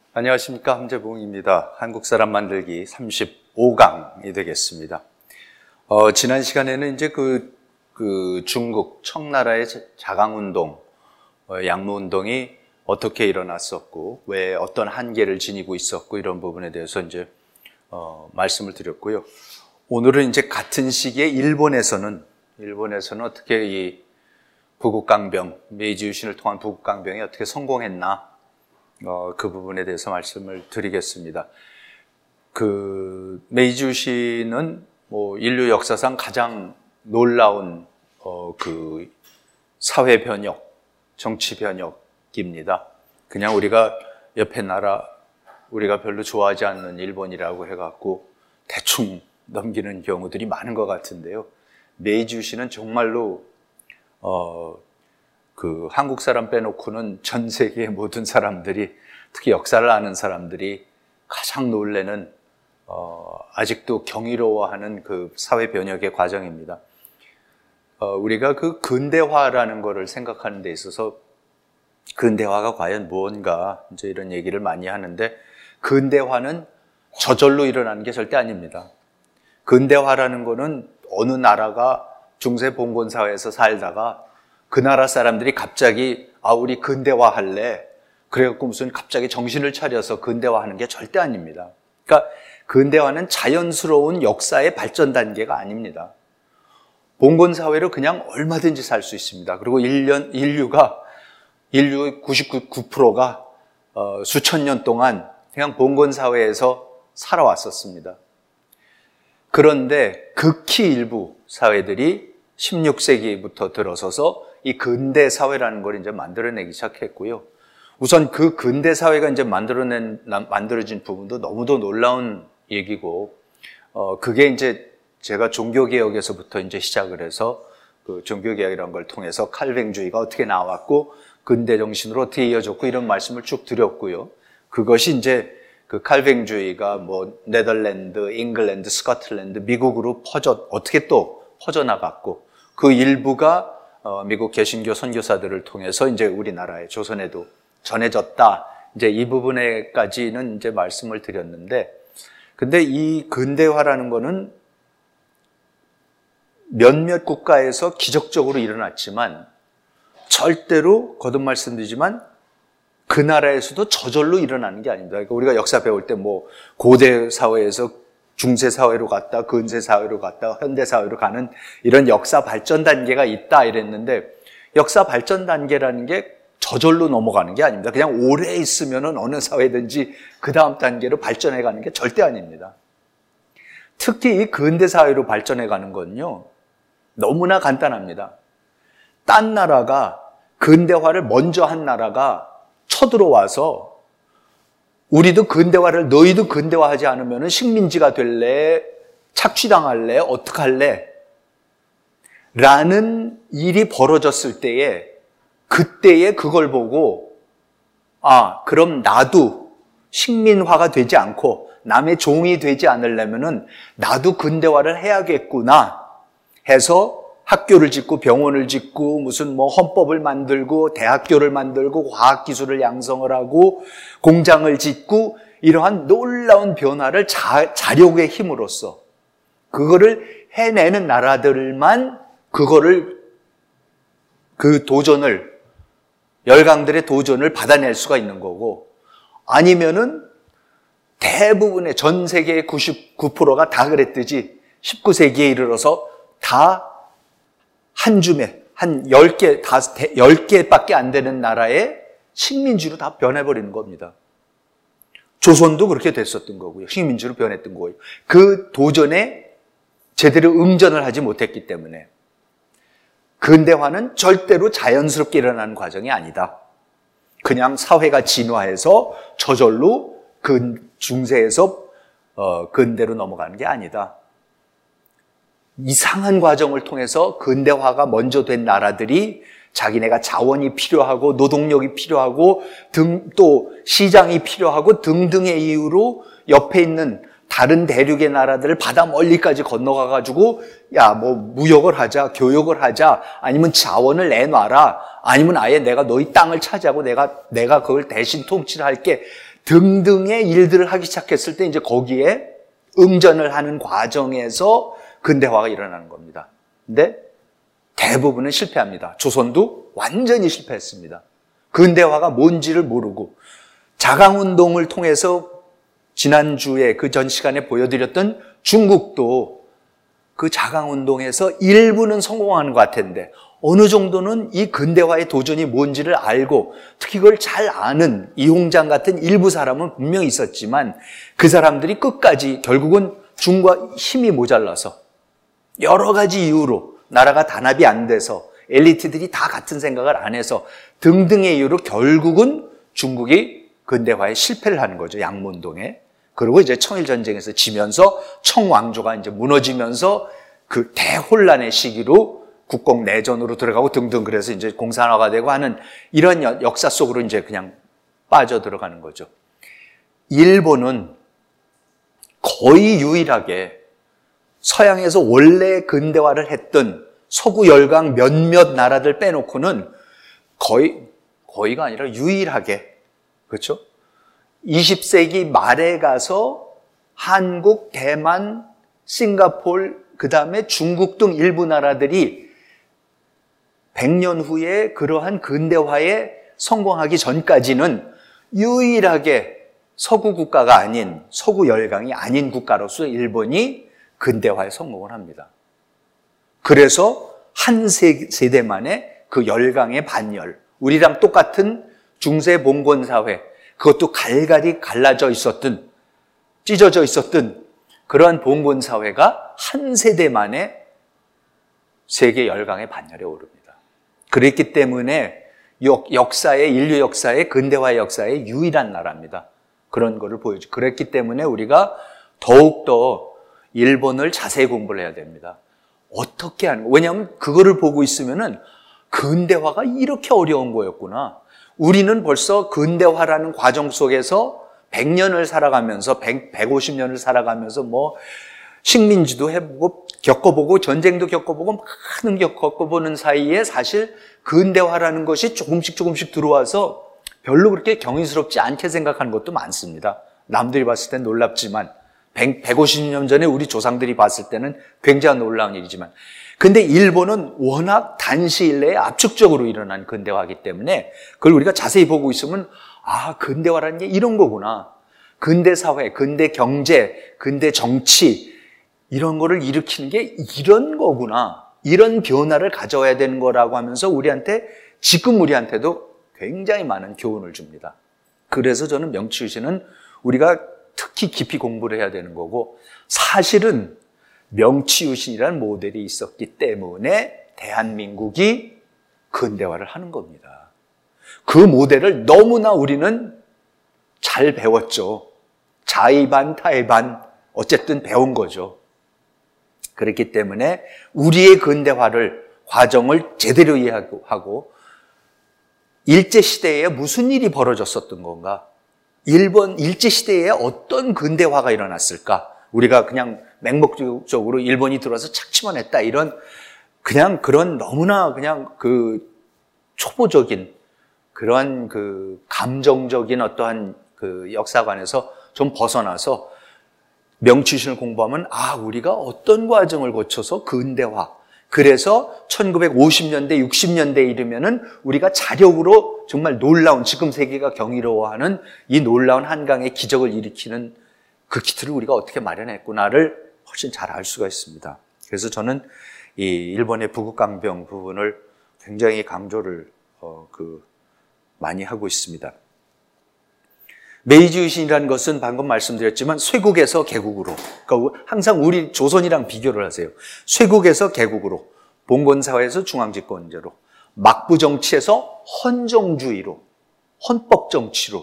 안녕하십니까, 함재봉입니다. 한국사람 만들기 35강이 되겠습니다. 지난 시간에는 이제 중국 청나라의 자강운동, 양무운동이 어떻게 일어났었고 왜 어떤 한계를 지니고 있었고 이런 부분에 대해서 이제 말씀을 드렸고요. 오늘은 이제 같은 시기에 일본에서는 어떻게 이 부국강병, 메이지 유신을 통한 부국강병이 어떻게 성공했나, 그 부분에 대해서 말씀을 드리겠습니다. 메이지 유신은 인류 역사상 가장 놀라운 사회 변혁, 정치 변혁입니다. 그냥 우리가 옆에 나라, 우리가 별로 좋아하지 않는 일본이라고 해갖고 대충 넘기는 경우들이 많은 것 같은데요. 메이지 유신은 정말로 한국 사람 빼놓고는 전 세계의 모든 사람들이, 특히 역사를 아는 사람들이 가장 놀라는, 아직도 경이로워하는 그 사회 변혁의 과정입니다. 우리가 근대화라는 거를 생각하는 데 있어서 근대화가 과연 무언가, 이제 이런 얘기를 많이 하는데, 근대화는 저절로 일어나는 게 절대 아닙니다. 근대화라는 거는 어느 나라가 중세 봉건 사회에서 살다가 그 나라 사람들이 갑자기 우리 근대화 할래, 그래갖고 무슨 갑자기 정신을 차려서 근대화하는 게 절대 아닙니다. 그러니까 근대화는 자연스러운 역사의 발전 단계가 아닙니다. 봉건 사회로 그냥 얼마든지 살 수 있습니다. 그리고 인류의 99%가 수천 년 동안 그냥 봉건 사회에서 살아왔었습니다. 그런데 극히 일부 사회들이 16세기부터 들어서서 이 근대 사회라는 걸 이제 만들어내기 시작했고요. 우선 그 근대 사회가 이제 만들어진 부분도 너무도 놀라운 얘기고, 그게 이제 제가 종교개혁에서부터 이제 시작을 해서 그 종교개혁이라는 걸 통해서 칼뱅주의가 어떻게 나왔고, 근대 정신으로 어떻게 이어졌고, 이런 말씀을 쭉 드렸고요. 그것이 이제 그 칼뱅주의가 네덜란드, 잉글랜드, 스코틀랜드, 미국으로 어떻게 또 퍼져나갔고, 그 일부가 미국 개신교 선교사들을 통해서 이제 우리나라의 조선에도 전해졌다. 이제 이 부분에까지는 이제 말씀을 드렸는데, 근데 이 근대화라는 거는 몇몇 국가에서 기적적으로 일어났지만, 절대로 거듭 말씀드리지만 그 나라에서도 저절로 일어나는 게 아닙니다. 그러니까 우리가 역사 배울 때 고대 사회에서 중세 사회로 갔다, 근세 사회로 갔다, 현대 사회로 가는 이런 역사 발전 단계가 있다 이랬는데, 역사 발전 단계라는 게 저절로 넘어가는 게 아닙니다. 그냥 오래 있으면은 어느 사회든지 그 다음 단계로 발전해 가는 게 절대 아닙니다. 특히 이 근대 사회로 발전해 가는 건요, 너무나 간단합니다. 딴 나라가, 근대화를 먼저 한 나라가 쳐들어와서 우리도 근대화를, 너희도 근대화하지 않으면 식민지가 될래? 착취당할래? 어떡할래? 라는 일이 벌어졌을 때에, 그때에 그걸 보고 그럼 나도 식민화가 되지 않고 남의 종이 되지 않으려면은 나도 근대화를 해야겠구나 해서 학교를 짓고 병원을 짓고 무슨 헌법을 만들고 대학교를 만들고 과학기술을 양성을 하고 공장을 짓고, 이러한 놀라운 변화를 자력의 힘으로써 그거를 해내는 나라들만 그 도전을, 열강들의 도전을 받아낼 수가 있는 거고, 아니면은 대부분의 전 세계의 99%가 다 그랬듯이 19세기에 이르러서 다 한 줌에, 한 10개, 10개밖에 안 되는 나라의 식민지로 다 변해버리는 겁니다. 조선도 그렇게 됐었던 거고요. 식민지로 변했던 거고요. 그 도전에 제대로 응전을 하지 못했기 때문에. 근대화는 절대로 자연스럽게 일어나는 과정이 아니다. 그냥 사회가 진화해서 저절로 중세에서 근대로 넘어가는 게 아니다. 이상한 과정을 통해서 근대화가 먼저 된 나라들이 자기네가 자원이 필요하고 노동력이 필요하고 또 시장이 필요하고 등등의 이유로 옆에 있는 다른 대륙의 나라들을 바다 멀리까지 건너가가지고 무역을 하자, 교역을 하자, 아니면 자원을 내놔라, 아니면 아예 내가 너희 땅을 차지하고 내가 그걸 대신 통치를 할게 등등의 일들을 하기 시작했을 때 이제 거기에 응전을 하는 과정에서 근대화가 일어나는 겁니다. 근데 대부분은 실패합니다. 조선도 완전히 실패했습니다. 근대화가 뭔지를 모르고 자강운동을 통해서 지난주에 그 전 시간에 보여드렸던 중국도 그 자강운동에서 일부는 성공하는 것 같았는데 어느 정도는 이 근대화의 도전이 뭔지를 알고 특히 그걸 잘 아는 이홍장 같은 일부 사람은 분명히 있었지만 그 사람들이 끝까지 결국은 중국과 힘이 모자라서 여러 가지 이유로 나라가 단합이 안 돼서 엘리트들이 다 같은 생각을 안 해서 등등의 이유로 결국은 중국이 근대화에 실패를 하는 거죠. 양문동에. 그리고 이제 청일전쟁에서 지면서 청왕조가 이제 무너지면서 그 대혼란의 시기로 국공내전으로 들어가고 등등 그래서 이제 공산화가 되고 하는 이런 역사 속으로 이제 그냥 빠져 들어가는 거죠. 일본은 거의 유일하게 서양에서 원래 근대화를 했던 서구 열강 몇몇 나라들 빼놓고는 거의가 아니라 유일하게, 그렇죠? 20세기 말에 가서 한국, 대만, 싱가포르, 그 다음에 중국 등 일부 나라들이 100년 후에 그러한 근대화에 성공하기 전까지는 유일하게 서구 국가가 아닌, 서구 열강이 아닌 국가로서 일본이 근대화에 성공을 합니다. 그래서 한 세대 만에 그 열강의 반열, 우리랑 똑같은 중세 봉건 사회, 그것도 갈갈이 갈라져 있었던, 찢어져 있었던 그러한 봉건 사회가 한 세대 만에 세계 열강의 반열에 오릅니다. 그랬기 때문에 인류 역사의 근대화 역사의 유일한 나라입니다. 그런 거를 보여주죠. 그랬기 때문에 우리가 더욱더 일본을 자세히 공부를 해야 됩니다. 어떻게 하는 거? 왜냐하면 그거를 보고 있으면은 근대화가 이렇게 어려운 거였구나. 우리는 벌써 근대화라는 과정 속에서 100년을 살아가면서 150년을 살아가면서 뭐 식민지도 해보고 겪어보고 전쟁도 겪어보고 많은 겪어보는 사이에 사실 근대화라는 것이 조금씩 들어와서 별로 그렇게 경이스럽지 않게 생각하는 것도 많습니다. 남들이 봤을 땐 놀랍지만 150년 전에 우리 조상들이 봤을 때는 굉장히 놀라운 일이지만 근데 일본은 워낙 단시일 내에 압축적으로 일어난 근대화이기 때문에 그걸 우리가 자세히 보고 있으면 아, 근대화라는 게 이런 거구나. 근대 사회, 근대 경제, 근대 정치 이런 거를 일으키는 게 이런 거구나. 이런 변화를 가져와야 되는 거라고 하면서 지금 우리한테도 굉장히 많은 교훈을 줍니다. 그래서 저는 명치유신은 우리가 특히 깊이 공부를 해야 되는 거고 사실은 명치유신이라는 모델이 있었기 때문에 대한민국이 근대화를 하는 겁니다. 그 모델을 너무나 우리는 잘 배웠죠. 자의반 타의반 어쨌든 배운 거죠. 그렇기 때문에 우리의 근대화를 과정을 제대로 이해하고 일제시대에 무슨 일이 벌어졌었던 건가? 일본 일제시대에 어떤 근대화가 일어났을까? 우리가 그냥 맹목적으로 일본이 들어와서 착취만 했다. 그냥 그런 너무나 그냥 그 초보적인 그런 그 감정적인 어떠한 그 역사관에서 좀 벗어나서 명치유신을 공부하면 우리가 어떤 과정을 거쳐서 근대화. 그래서 1950년대, 60년대에 이르면은 우리가 자력으로 정말 놀라운 지금 세계가 경이로워하는 이 놀라운 한강의 기적을 일으키는 그 기틀을 우리가 어떻게 마련했구나를 훨씬 잘 알 수가 있습니다. 그래서 저는 이 일본의 부국강병 부분을 굉장히 강조를 많이 하고 있습니다. 메이지유신이라는 것은 방금 말씀드렸지만 쇄국에서 개국으로, 그러니까 항상 우리 조선이랑 비교를 하세요. 쇄국에서 개국으로, 봉건사회에서 중앙집권제로, 막부정치에서 헌정주의로, 헌법정치로,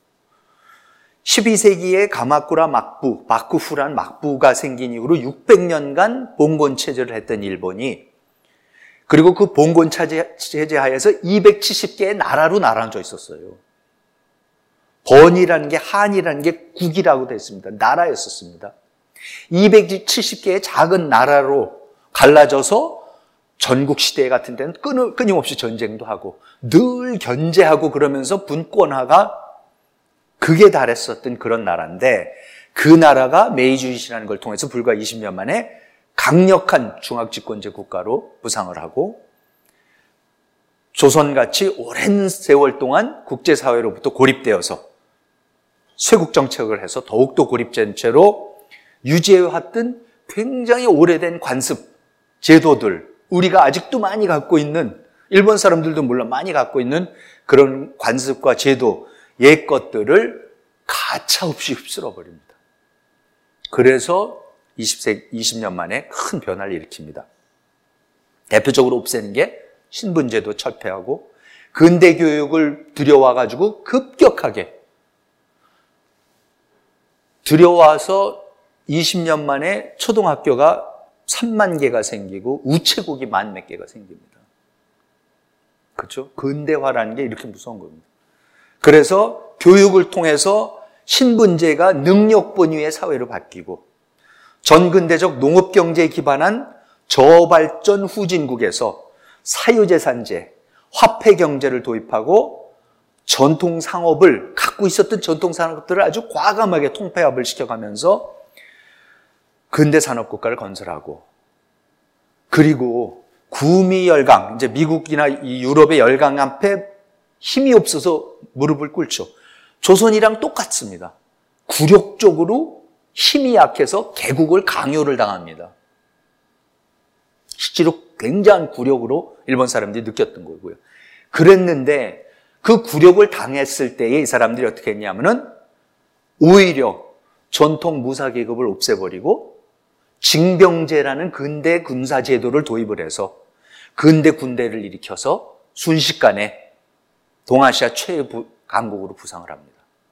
12세기에 가마쿠라 마쿠후란 막부가 생긴 이후로 600년간 봉건체제를 했던 일본이 그리고 그 봉건체제 하에서 270개의 나라로 나눠져 있었어요. 번이라는 게 한이라는 게 국이라고 되어 있습니다. 나라였었습니다. 270개의 작은 나라로 갈라져서 전국 시대 같은 데는 끊임없이 전쟁도 하고 늘 견제하고 그러면서 분권화가 극에 달했었던 그런 나라인데 그 나라가 메이주이시라는 걸 통해서 불과 20년 만에 강력한 중앙집권제 국가로 부상을 하고 조선같이 오랜 세월 동안 국제사회로부터 고립되어서 쇄국 정책을 해서 더욱더 고립된 채로 유지해왔던 굉장히 오래된 관습, 제도들, 우리가 아직도 많이 갖고 있는, 일본 사람들도 물론 많이 갖고 있는 그런 관습과 제도, 옛 것들을 가차없이 휩쓸어버립니다. 그래서 20년 만에 큰 변화를 일으킵니다. 대표적으로 없애는 게 신분제도 철폐하고 근대 교육을 들여와가지고 급격하게 들여와서 20년 만에 초등학교가 3만 개가 생기고 우체국이 1만 몇 개가 생깁니다. 그렇죠? 근대화라는 게 이렇게 무서운 겁니다. 그래서 교육을 통해서 신분제가 능력본위의 사회로 바뀌고 전근대적 농업경제에 기반한 저발전 후진국에서 사유재산제, 화폐경제를 도입하고 전통상업을 갖고 있었던 전통산업들을 아주 과감하게 통폐합을 시켜가면서 근대산업국가를 건설하고 그리고 구미열강, 이제 미국이나 이 유럽의 열강 앞에 힘이 없어서 무릎을 꿇죠. 조선이랑 똑같습니다. 굴욕적으로 힘이 약해서 개국을 강요를 당합니다. 실제로 굉장한 굴욕으로 일본 사람들이 느꼈던 거고요. 그랬는데 그 굴욕을 당했을 때에 이 사람들이 어떻게 했냐면은 오히려 전통 무사계급을 없애버리고 징병제라는 근대 군사제도를 도입을 해서 근대 군대를 일으켜서 순식간에 동아시아 최고 강국으로 부상을 합니다.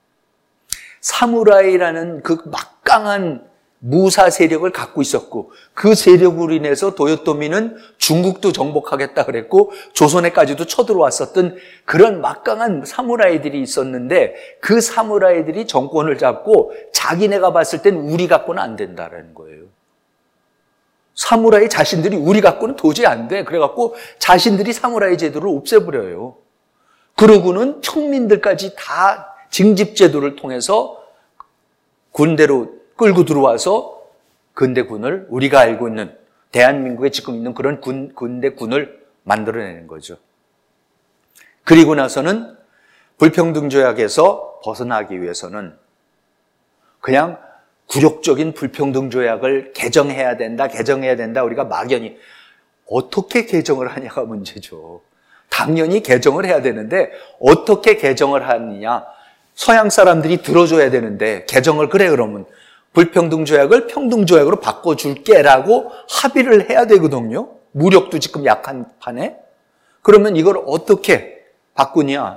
사무라이라는 그 막강한 무사 세력을 갖고 있었고 그 세력으로 인해서 도요토미는 중국도 정복하겠다 그랬고 조선에까지도 쳐들어왔었던 그런 막강한 사무라이들이 있었는데 그 사무라이들이 정권을 잡고 자기네가 봤을 땐 우리 갖고는 안 된다라는 거예요. 사무라이 자신들이 우리 갖고는 도저히 안 돼. 그래갖고 자신들이 사무라이 제도를 없애버려요. 그러고는 평민들까지 다 징집제도를 통해서 군대로 끌고 들어와서 근대군을 우리가 알고 있는 대한민국에 지금 있는 그런 근대군을 만들어내는 거죠. 그리고 나서는 불평등조약에서 벗어나기 위해서는 그냥 굴욕적인 불평등조약을 개정해야 된다, 우리가 막연히 어떻게 개정을 하냐가 문제죠. 당연히 개정을 해야 되는데 어떻게 개정을 하느냐. 서양 사람들이 들어줘야 되는데 개정을 그래 그러면 불평등조약을 평등조약으로 바꿔줄게라고 합의를 해야 되거든요. 무력도 지금 약한 판에. 그러면 이걸 어떻게 바꾸냐.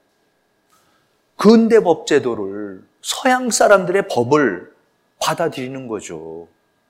근대법제도를 서양 사람들의 법을 받아들이는 거죠.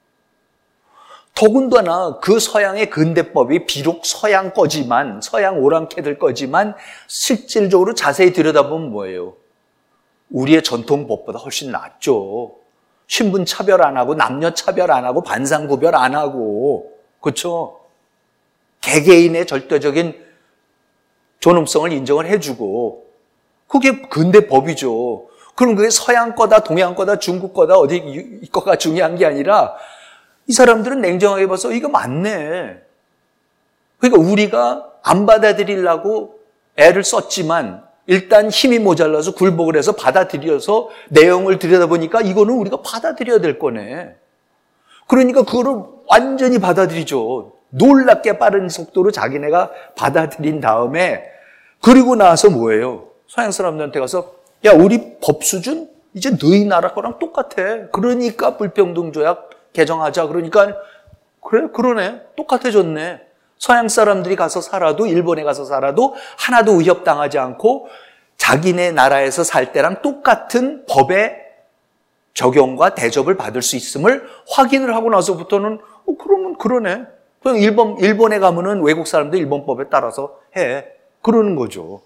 더군다나 그 서양의 근대법이 비록 서양 거지만, 서양 오랑캐들 거지만 실질적으로 자세히 들여다보면 뭐예요? 우리의 전통법보다 훨씬 낫죠. 신분 차별 안 하고 남녀 차별 안 하고 반상 구별 안 하고 그렇죠? 개개인의 절대적인 존엄성을 인정을 해주고 그게 근대법이죠. 그럼 그게 서양 거다 동양 거다 중국 거다 어디 거가 중요한 게 아니라 이 사람들은 냉정하게 봐서 이거 맞네. 그러니까 우리가 안 받아들이려고 애를 썼지만 일단 힘이 모자라서 굴복을 해서 받아들여서 내용을 들여다보니까 이거는 우리가 받아들여야 될 거네. 그러니까 그거를 완전히 받아들이죠. 놀랍게 빠른 속도로 자기네가 받아들인 다음에 그리고 나서 뭐예요? 서양 사람들한테 가서 야 우리 법 수준 이제 너희 나라 거랑 똑같아. 그러니까 불평등조약 개정하자. 그러니까 그래 그러네. 똑같아졌네. 서양 사람들이 가서 살아도 일본에 가서 살아도 하나도 위협당하지 않고 자기네 나라에서 살 때랑 똑같은 법의 적용과 대접을 받을 수 있음을 확인을 하고 나서부터는 그러면 그러네. 그냥 일본에 가면은 외국 사람들 일본법에 따라서 해. 그러는 거죠.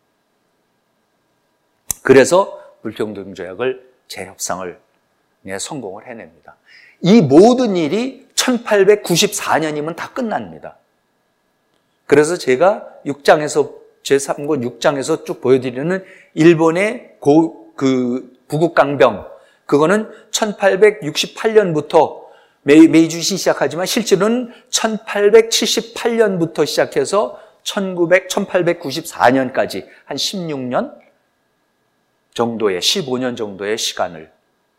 그래서 불평등조약을 재협상을 성공을 해냅니다. 이 모든 일이 1894년이면 다 끝납니다. 그래서 제가 6장에서 제3권 6장에서 쭉 보여드리는 일본의 그 부국강병, 그거는 1868년부터 메이주시 시작하지만 실제로는 1878년부터 시작해서 1894년까지 한 16년 정도의, 15년 정도의 시간을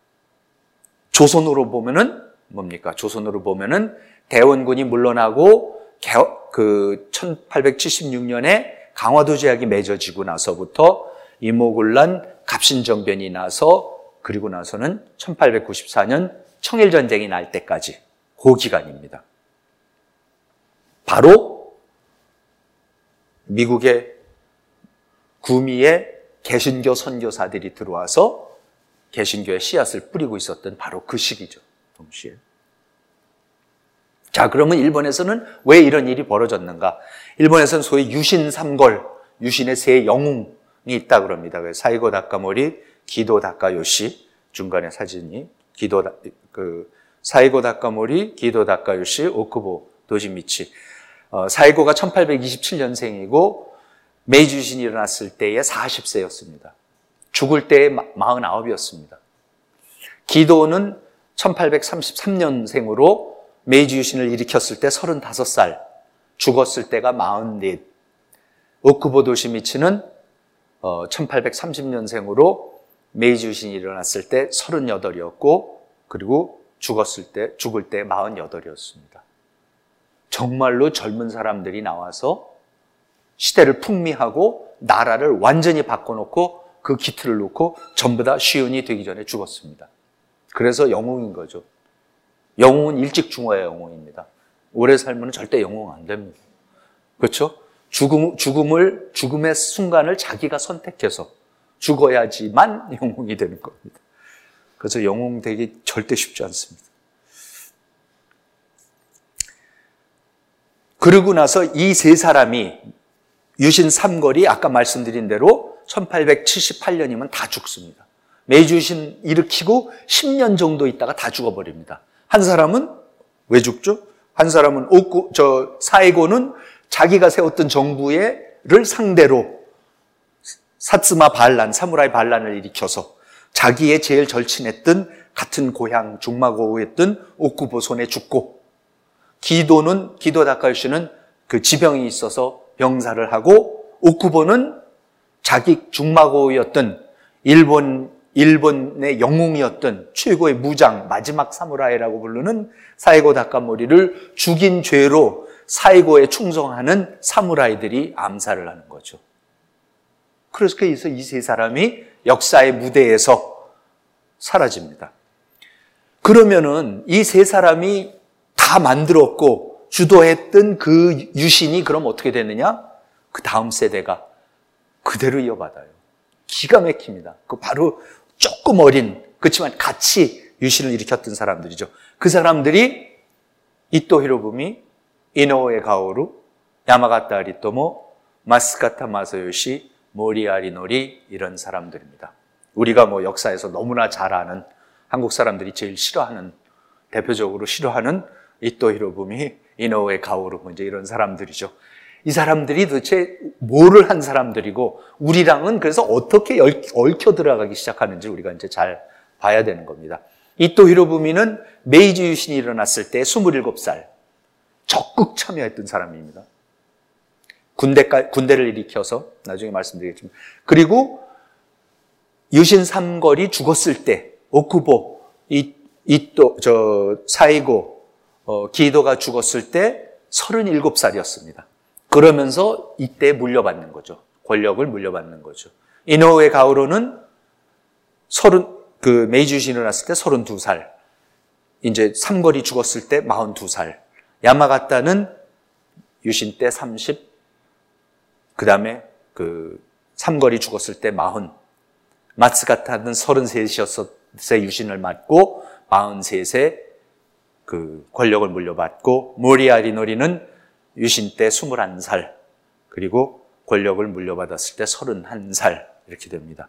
조선으로 보면은 뭡니까? 조선으로 보면은 대원군이 물러나고 그 1876년에 강화도 제약이 맺어지고 나서부터 이모군란 갑신정변이 나서 그리고 나서는 1894년 청일전쟁이 날 때까지 그 기간입니다. 바로 미국의 구미에 개신교 선교사들이 들어와서 개신교의 씨앗을 뿌리고 있었던 바로 그 시기죠. 동시에. 자, 그러면 일본에서는 왜 이런 일이 벌어졌는가? 일본에서는 소위 유신 삼걸, 유신의 세 영웅이 있다 그럽니다. 사이고 다카모리, 기도 다카요시, 중간에 사진이 사이고 다카모리, 기도 다카요시, 오쿠보 도시미치. 사이고가 1827년생이고 메이지 유신이 일어났을 때에 40세였습니다. 죽을 때에 49이었습니다. 기도는 1833년생으로 메이지 유신을 일으켰을 때 35살, 죽었을 때가 44. 오쿠보 도시미치는 1830년생으로 메이지 유신이 일어났을 때 38이었고 그리고 죽을 때 48이었습니다. 정말로 젊은 사람들이 나와서 시대를 풍미하고 나라를 완전히 바꿔놓고 그 기틀을 놓고 전부 다 시온이 되기 전에 죽었습니다. 그래서 영웅인 거죠. 영웅은 일찍 죽어야 영웅입니다. 오래 살면 절대 영웅 안 됩니다. 그렇죠? 죽음의 순간을 자기가 선택해서 죽어야지만 영웅이 되는 겁니다. 그래서 영웅 되기 절대 쉽지 않습니다. 그러고 나서 이 세 사람이 유신 삼걸이 아까 말씀드린 대로 1878년이면 다 죽습니다. 메이지 유신 일으키고 10년 정도 있다가 다 죽어버립니다. 한 사람은 왜 죽죠? 한 사람은 사이고는 자기가 세웠던 정부를 상대로 사츠마 반란, 사무라이 반란을 일으켜서 자기의 제일 절친했던 같은 고향 중마고우였던 오쿠보 손에 죽고, 기도 다카요시는 그 지병이 있어서 병사를 하고, 오쿠보는 자기 중마고우였던 일본의 영웅이었던 최고의 무장, 마지막 사무라이라고 부르는 사이고 다카모리를 죽인 죄로 사이고에 충성하는 사무라이들이 암살을 하는 거죠. 그래서 이 세 사람이 역사의 무대에서 사라집니다. 그러면은 이 세 사람이 다 만들었고 주도했던 그 유신이 그럼 어떻게 됐느냐? 그 다음 세대가 그대로 이어받아요. 기가 막힙니다. 그 바로 조금 어린, 그렇지만 같이 유신을 일으켰던 사람들이죠. 그 사람들이 이토 히로부미, 이노우에 가오루, 야마가타 아리토모, 마스카타 마사요시, 모리아리 노리, 이런 사람들입니다. 우리가 역사에서 너무나 잘 아는, 한국 사람들이 제일 싫어하는, 대표적으로 싫어하는 이토 히로부미, 이노우에 가오루, 이제 이런 사람들이죠. 이 사람들이 도대체 뭐를 한 사람들이고 우리랑은 그래서 어떻게 얽혀 들어가기 시작하는지 우리가 이제 잘 봐야 되는 겁니다. 이토 히로부미는 메이지 유신이 일어났을 때 27살 적극 참여했던 사람입니다. 군대를 일으켜서 나중에 말씀드리겠지만, 그리고 유신 삼걸이 죽었을 때 오쿠보, 사이고, 기도가 죽었을 때 37살이었습니다. 그러면서 이때 물려받는 거죠. 권력을 물려받는 거죠. 이노우에 가오루는 메이지 유신이 일어났을 때 32살. 이제 삼걸이 죽었을 때 42살. 야마가타는 유신 때 30. 그 다음에 삼걸이 죽었을 때 40. 마츠가타는 33세 유신을 맞고 43세 권력을 물려받고, 모리아리 노리는 유신 때 21살, 그리고 권력을 물려받았을 때 31살, 이렇게 됩니다.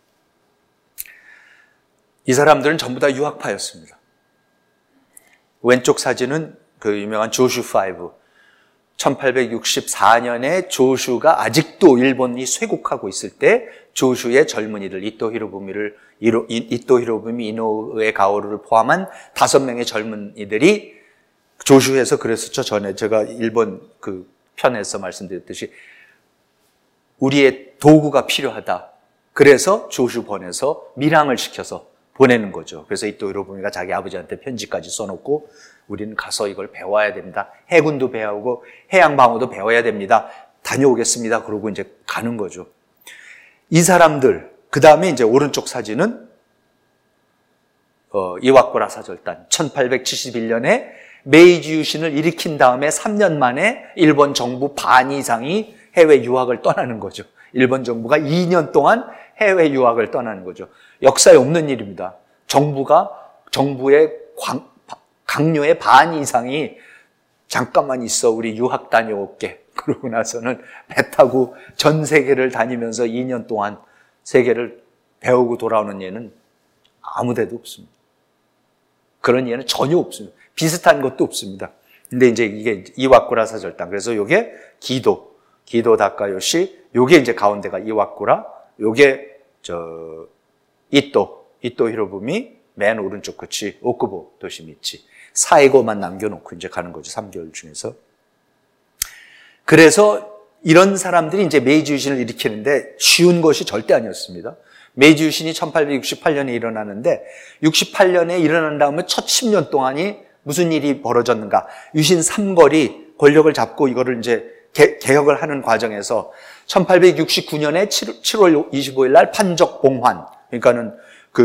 이 사람들은 전부 다 유학파였습니다. 왼쪽 사진은 그 유명한 조슈 5, 1864년에 조슈가 아직도 일본이 쇄국하고 있을 때 조슈의 젊은이들 이토 히로부미 이노우에 가오루를 포함한 5명의 젊은이들이 조슈에서 그랬었죠. 전에 제가 일본 그 편에서 말씀드렸듯이 우리의 도구가 필요하다. 그래서 조슈본에서 밀항을 시켜서 보내는 거죠. 그래서 이토 히로부미가 자기 아버지한테 편지까지 써놓고 우리는 가서 이걸 배워야 됩니다. 해군도 배우고 해양방어도 배워야 됩니다. 다녀오겠습니다. 그러고 이제 가는 거죠. 이 사람들, 그 다음에 이제 오른쪽 사진은 이와쿠라 사절단 1871년에 메이지 유신을 일으킨 다음에 3년 만에 일본 정부 반 이상이 해외 유학을 떠나는 거죠. 일본 정부가 2년 동안 해외 유학을 떠나는 거죠. 역사에 없는 일입니다. 정부의 강요의 반 이상이 잠깐만 있어 우리 유학 다녀올게. 그러고 나서는 배 타고 전 세계를 다니면서 2년 동안 세계를 배우고 돌아오는 예는 아무 데도 없습니다. 그런 예는 전혀 없습니다. 비슷한 것도 없습니다. 근데 이제 이게 이와쿠라 사절단. 그래서 요게 기도 다카요시, 요게 이제 가운데가 이와쿠라, 요게 이토 히로부미, 맨 오른쪽 끝이 오쿠보 도시미치. 사이고만 남겨놓고 이제 가는 거죠. 3개월 중에서. 그래서 이런 사람들이 이제 메이지 유신을 일으키는데 쉬운 것이 절대 아니었습니다. 메이지 유신이 1868년에 일어나는데 68년에 일어난 다음에 첫 10년 동안이 무슨 일이 벌어졌는가. 유신 3걸이 권력을 잡고 이거를 이제 개혁을 하는 과정에서 1869년에 7월 25일 날 판적 봉환. 그러니까는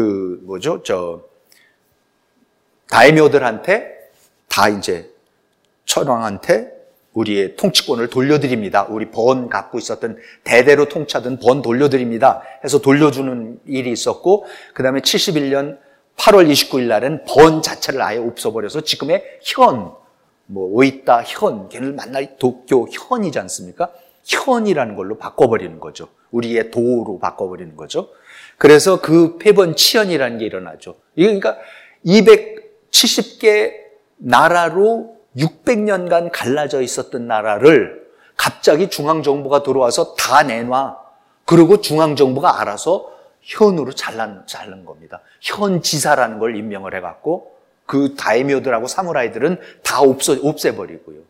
다이묘들한테 다 이제 천황한테 우리의 통치권을 돌려드립니다. 우리 번 갖고 있었던 대대로 통치하던 번 돌려드립니다. 해서 돌려주는 일이 있었고, 그 다음에 71년 8월 29일 날은 번 자체를 아예 없어버려서 지금의 오이타 현, 걔를 만날 도쿄 현이지 않습니까? 현이라는 걸로 바꿔버리는 거죠. 우리의 도로 바꿔버리는 거죠. 그래서 그 폐번치현이라는 게 일어나죠. 그러니까 270개 나라로 600년간 갈라져 있었던 나라를 갑자기 중앙정부가 들어와서 다 내놔. 그리고 중앙정부가 알아서 현으로 잘란 겁니다. 현지사라는 걸 임명을 해갖고 그 다이묘들하고 사무라이들은 다 없애버리고요.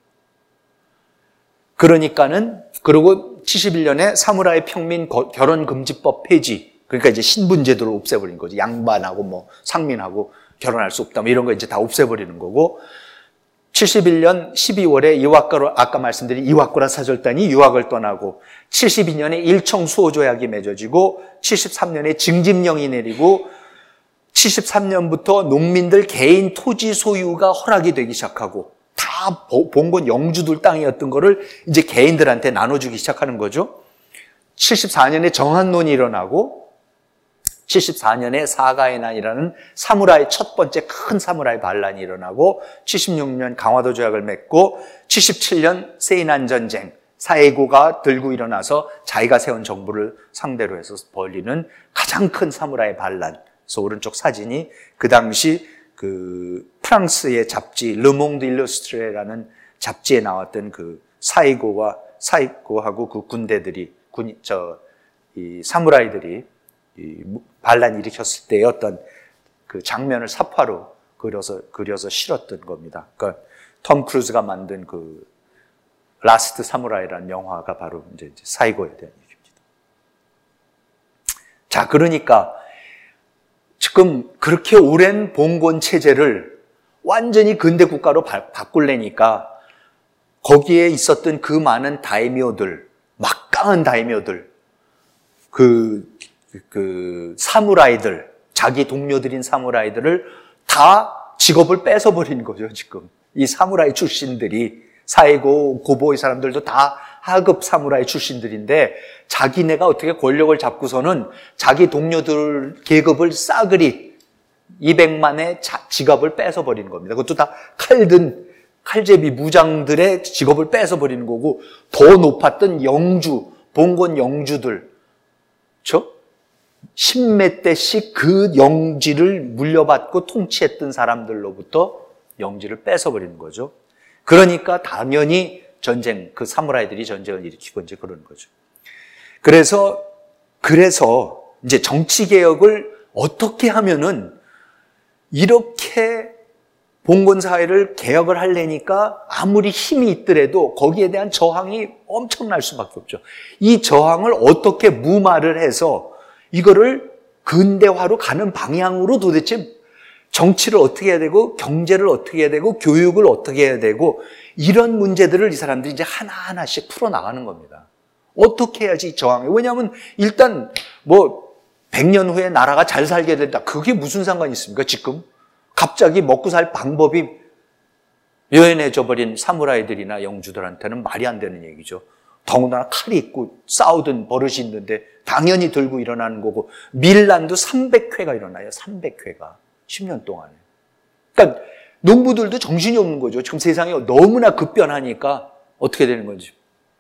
그리고 71년에 사무라이 평민 결혼금지법 폐지. 그러니까 이제 신분제도를 없애버린 거죠. 양반하고 상민하고 결혼할 수 없다. 이런 거 이제 다 없애버리는 거고, 71년 12월에 아까 말씀드린 이와쿠라 사절단이 유학을 떠나고, 72년에 일청 수호조약이 맺어지고, 73년에 징집령이 내리고, 73년부터 농민들 개인 토지 소유가 허락이 되기 시작하고, 다 봉건 영주들 땅이었던 거를 이제 개인들한테 나눠주기 시작하는 거죠. 74년에 정한론이 일어나고, 74년에 사가해난이라는 사무라이 첫 번째 큰 사무라이 반란이 일어나고, 76년 강화도 조약을 맺고, 77년 세이난 전쟁, 사에고가 들고 일어나서 자기가 세운 정부를 상대로 해서 벌리는 가장 큰 사무라이 반란. 그래서 오른쪽 사진이 그 당시 프랑스의 잡지 르몽드 일러스트레라는 잡지에 나왔던 그 사이고하고 그 군대들이 이 사무라이들이 이 반란 일으켰을 때의 어떤 그 장면을 사파로 그려서 실었던 겁니다. 그러니까 톰 크루즈가 만든 그 라스트 사무라이라는 영화가 바로 이제 사이고에 대한 얘기입니다. 자, 그러니까 지금 그렇게 오랜 봉건 체제를 완전히 근대 국가로 바꾸려니까 거기에 있었던 그 많은 다이묘들, 막강한 다이묘들, 사무라이들, 자기 동료들인 사무라이들을 다 직업을 뺏어버린 거죠, 지금. 이 사무라이 출신들이, 사이고, 고보 이 사람들도 다 하급 사무라이 출신들인데, 자기네가 어떻게 권력을 잡고서는 자기 동료들 계급을 싸그리 200만의 직업을 뺏어버린 겁니다. 그것도 다 칼제비 무장들의 직업을 뺏어버리는 거고, 더 높았던 봉건 영주들, 그렇죠? 10몇 대씩 그 영지를 물려받고 통치했던 사람들로부터 영지를 뺏어버리는 거죠. 그러니까 당연히 전쟁, 그 사무라이들이 전쟁을 일으키고 이제 그러는 거죠. 그래서 이제 정치개혁을 어떻게 하면은 이렇게 봉건사회를 개혁을 하려니까 아무리 힘이 있더라도 거기에 대한 저항이 엄청날 수밖에 없죠. 이 저항을 어떻게 무마를 해서 이거를 근대화로 가는 방향으로 도대체 정치를 어떻게 해야 되고 경제를 어떻게 해야 되고 교육을 어떻게 해야 되고 이런 문제들을 이 사람들이 이제 하나하나씩 풀어나가는 겁니다. 어떻게 해야지 저항해. 왜냐하면 일단 100년 후에 나라가 잘 살게 된다. 그게 무슨 상관이 있습니까? 지금 갑자기 먹고 살 방법이 묘연해져 버린 사무라이들이나 영주들한테는 말이 안 되는 얘기죠. 더군다나 칼이 있고 싸우던 버릇이 있는데 당연히 들고 일어나는 거고 밀란도 300회가 일어나요. 300회가 10년 동안에. 그러니까 농부들도 정신이 없는 거죠. 지금 세상이 너무나 급변하니까 어떻게 되는 건지.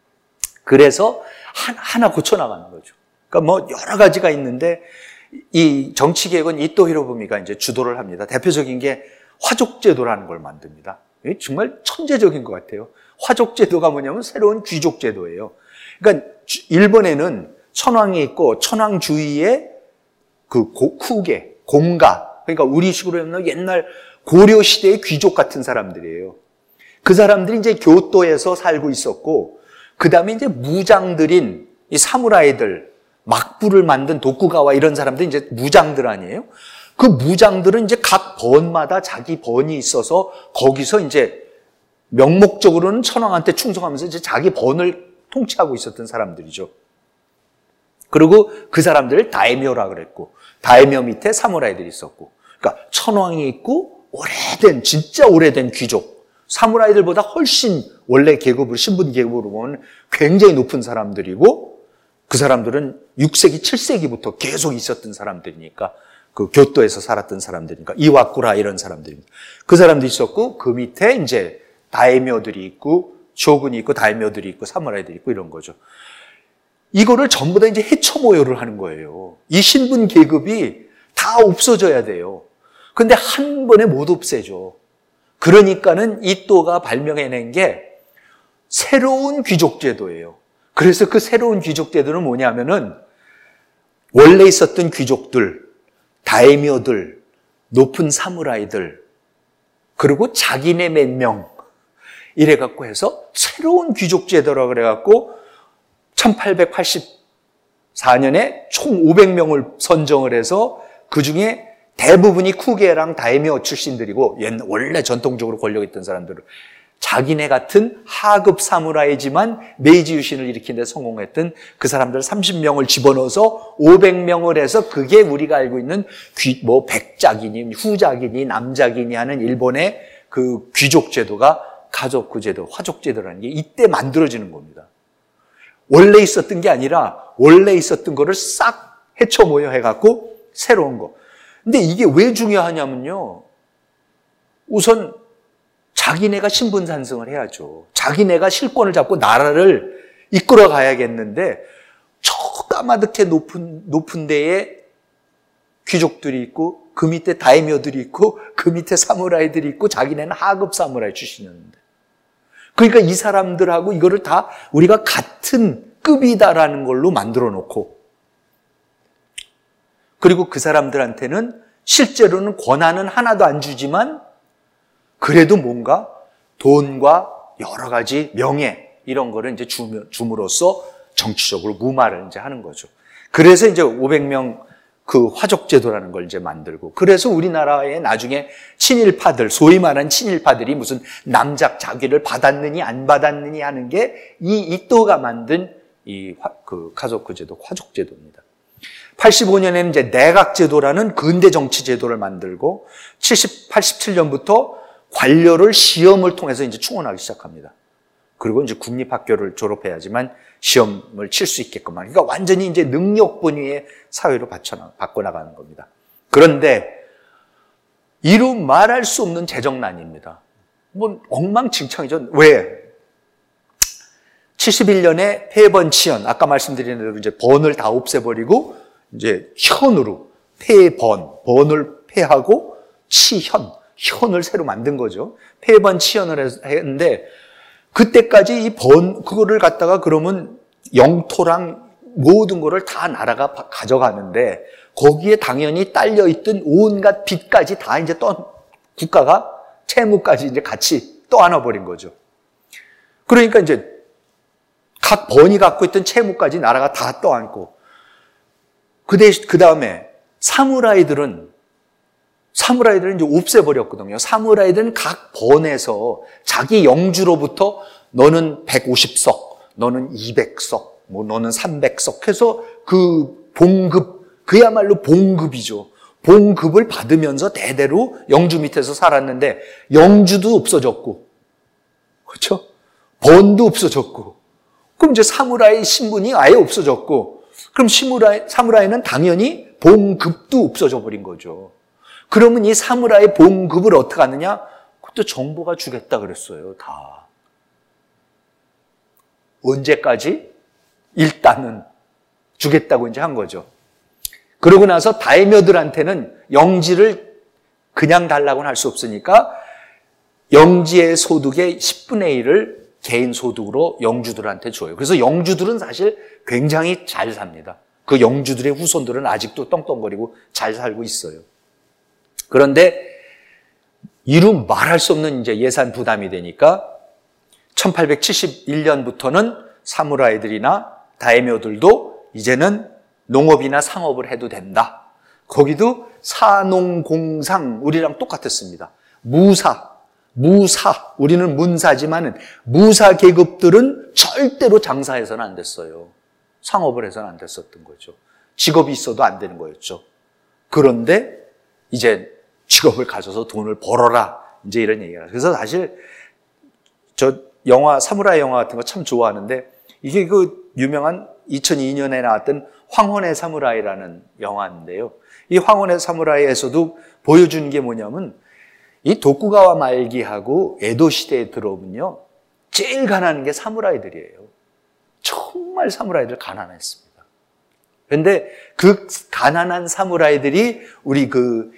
그래서 하나 고쳐나가는 거죠. 그러니까 여러 가지가 있는데 이 정치개혁은 이토 히로부미가 이제 주도를 합니다. 대표적인 게 화족제도라는 걸 만듭니다. 정말 천재적인 것 같아요. 화족제도가 뭐냐면 새로운 귀족제도예요. 그러니까 일본에는 천황이 있고 천황 주위에 그 후계, 공가, 그러니까 우리식으로 하면 옛날 고려 시대의 귀족 같은 사람들이에요. 그 사람들이 이제 교토에서 살고 있었고, 그 다음에 이제 무장들인 이 사무라이들, 막부를 만든 도쿠가와 이런 사람들이 이제 무장들 아니에요? 그 무장들은 이제 각 번마다 자기 번이 있어서 거기서 이제 명목적으로는 천황한테 충성하면서 이제 자기 번을 통치하고 있었던 사람들이죠. 그리고 그 사람들을 다이묘라 그랬고, 다이묘 밑에 사무라이들이 있었고, 그러니까 천황이 있고 진짜 오래된 귀족, 사무라이들보다 훨씬 원래 계급으로, 신분 계급으로 보면 굉장히 높은 사람들이고, 그 사람들은 6세기, 7세기부터 계속 있었던 사람들이니까, 그 교토에서 살았던 사람들이니까, 이와쿠라 이런 사람들입니다. 그 사람도 있었고, 그 밑에 이제 다이묘들이 있고, 쇼군이 있고, 다이묘들이 있고, 사무라이들이 있고 이런 거죠. 이거를 전부 다 이제 해처모여를 하는 거예요. 이 신분 계급이 다 없어져야 돼요. 근데 한 번에 못 없애죠. 그러니까는 이토가 발명해낸 게 새로운 귀족제도예요. 그래서 그 새로운 귀족제도는 뭐냐면은 원래 있었던 귀족들, 다이묘들, 높은 사무라이들, 그리고 자기네 몇 명 이래갖고 해서 새로운 귀족제도라고 그래갖고 1884년에 총 500명을 선정을 해서 그 중에 대부분이 쿠게랑 다이묘 출신들이고 원래 전통적으로 권력있던 사람들을 자기네 같은 하급 사무라이지만 메이지 유신을 일으키는 데 성공했던 그 사람들 30명을 집어넣어서 500명을 해서 그게 우리가 알고 있는 백작이니 후작이니 남작이니 하는 일본의 그 귀족 제도가 가족구 제도, 화족 제도라는 게 이때 만들어지는 겁니다. 원래 있었던 게 아니라 원래 있었던 거를 싹 헤쳐모여 해갖고 새로운 거. 근데 이게 왜 중요하냐면요. 우선 자기네가 신분 산성을 해야죠. 자기네가 실권을 잡고 나라를 이끌어 가야겠는데 저 까마득해 높은 데에 귀족들이 있고 그 밑에 다이묘들이 있고 그 밑에 사무라이들이 있고 자기네는 하급 사무라이 출신이었는데 그러니까 이 사람들하고 이거를 다 우리가 같은 급이다라는 걸로 만들어 놓고 그리고 그 사람들한테는 실제로는 권한은 하나도 안 주지만 그래도 뭔가 돈과 여러 가지 명예 이런 거를 이제 줌으로써 정치적으로 무마를 이제 하는 거죠. 그래서 이제 500명 그 화족제도라는 걸 이제 만들고 그래서 우리나라에 나중에 친일파들 소위 말하는 친일파들이 무슨 남작 자기를 받았느니 안 받았느니 하는 게 이 이토가 만든 그 가족구 제도 화족제도입니다. 85년에는 이제 내각제도라는 근대 정치 제도를 만들고 87년부터 관료를 시험을 통해서 이제 충원하기 시작합니다. 그리고 이제 국립학교를 졸업해야지만 시험을 칠 수 있게끔. 그러니까 완전히 이제 능력 분위의 사회로 바꿔나가는 겁니다. 그런데 이루 말할 수 없는 재정난입니다. 엉망진창이죠. 왜? 71년에 폐번치현, 아까 말씀드린 대로 이제 번을 다 없애버리고 이제 현으로 번을 폐하고 현을 새로 만든 거죠. 폐번치현을 했는데 그때까지 그거를 갖다가 그러면 영토랑 모든 거를 다 나라가 가져가는데 거기에 당연히 딸려있던 온갖 빚까지 다 이제 국가가 채무까지 이제 같이 떠안아버린 거죠. 그러니까 이제 각 번이 갖고 있던 채무까지 나라가 다 떠안고 그 다음에 사무라이들은 이제 없애버렸거든요. 사무라이들은 각 번에서 자기 영주로부터 너는 150석, 너는 200석, 뭐 너는 300석 해서 그 봉급, 그야말로 봉급이죠. 봉급을 받으면서 대대로 영주 밑에서 살았는데 영주도 없어졌고, 그렇죠? 번도 없어졌고, 그럼 이제 사무라이 신분이 아예 없어졌고, 그럼 사무라이는 당연히 봉급도 없어져 버린 거죠. 그러면 이 사무라이 봉급을 어떻게 하느냐? 그것도 정부가 주겠다 그랬어요, 다. 언제까지? 일단은 주겠다고 이제 한 거죠. 그러고 나서 다이묘들한테는 영지를 그냥 달라고는 할 수 없으니까 영지의 소득의 10분의 1을 개인 소득으로 영주들한테 줘요. 그래서 영주들은 사실 굉장히 잘 삽니다. 그 영주들의 후손들은 아직도 떵떵거리고 잘 살고 있어요. 그런데 이루 말할 수 없는 이제 예산 부담이 되니까 1871년부터는 사무라이들이나 다이묘들도 이제는 농업이나 상업을 해도 된다. 거기도 사농공상, 우리랑 똑같았습니다. 무사, 우리는 문사지만은 무사 계급들은 절대로 장사해서는 안 됐어요. 상업을 해서는 안 됐었던 거죠. 직업이 있어도 안 되는 거였죠. 그런데 이제 직업을 가져서 돈을 벌어라. 이제 이런 얘기가. 그래서 사실 저 사무라이 영화 같은 거 참 좋아하는데 이게 그 유명한 2002년에 나왔던 황혼의 사무라이라는 영화인데요. 이 황혼의 사무라이에서도 보여주는 게 뭐냐면 이 도쿠가와 말기하고 에도 시대에 들어오면요. 제일 가난한 게 사무라이들이에요. 정말 사무라이들 가난했습니다. 그런데 그 가난한 사무라이들이 우리 그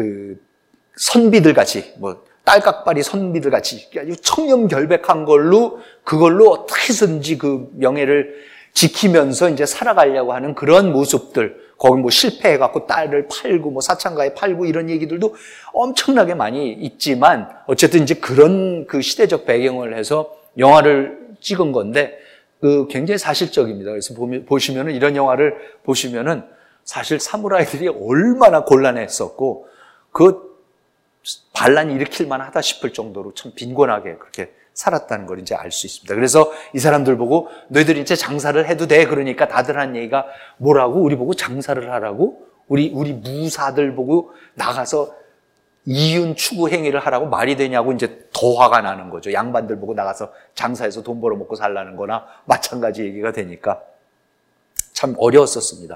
선비들 같이 딸깍발이 선비들 같이 아주 청렴결백한 그걸로 어떻게 해서든지 그 명예를 지키면서 이제 살아가려고 하는 그런 모습들, 거기 실패해갖고 딸을 팔고 사창가에 팔고 이런 얘기들도 엄청나게 많이 있지만 어쨌든 이제 그런 그 시대적 배경을 해서 영화를 찍은 건데 굉장히 사실적입니다. 그래서 보시면은 이런 영화를 보시면은 사실 사무라이들이 얼마나 곤란했었고 그 반란이 일으킬만 하다 싶을 정도로 참 빈곤하게 그렇게 살았다는 걸 이제 알 수 있습니다. 그래서 이 사람들 보고 너희들 이제 장사를 해도 돼. 그러니까 다들 한 얘기가 뭐라고? 우리 보고 장사를 하라고? 우리 무사들 보고 나가서 이윤 추구 행위를 하라고 말이 되냐고 이제 더 화가 나는 거죠. 양반들 보고 나가서 장사해서 돈 벌어 먹고 살라는 거나 마찬가지 얘기가 되니까 참 어려웠었습니다.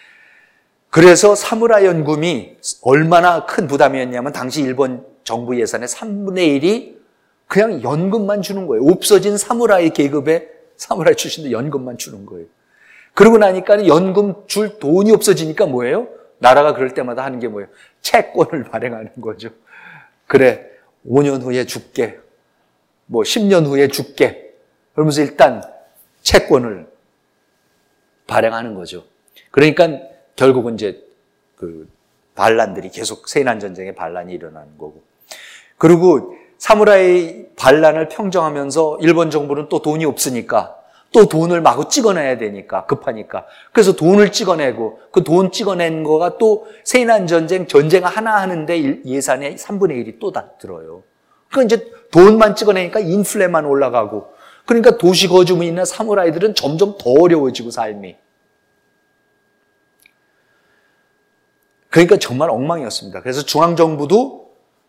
그래서 사무라이 연금이 얼마나 큰 부담이었냐면 당시 일본 정부 예산의 3분의 1이 그냥 연금만 주는 거예요. 없어진 사무라이 계급에 사무라이 출신들 연금만 주는 거예요. 그러고 나니까 연금 줄 돈이 없어지니까 뭐예요? 나라가 그럴 때마다 하는 게 뭐예요? 채권을 발행하는 거죠. 그래, 5년 후에 줄게. 10년 후에 줄게. 그러면서 일단 채권을 발행하는 거죠. 그러니까 결국은 이제 반란들이 계속 세난 전쟁의 반란이 일어나는 거고. 그리고 사무라이 반란을 평정하면서 일본 정부는 또 돈이 없으니까 또 돈을 마구 찍어내야 되니까 급하니까 그래서 돈을 찍어내고 그 돈 찍어낸 거가 또 세난 전쟁 하나 하는데 예산의 3분의 1이 또 다 들어요. 그러니까 이제 돈만 찍어내니까 인플레만 올라가고 그러니까 도시 거주민이나 사무라이들은 점점 더 어려워지고 삶이. 그러니까 정말 엉망이었습니다. 그래서 중앙정부도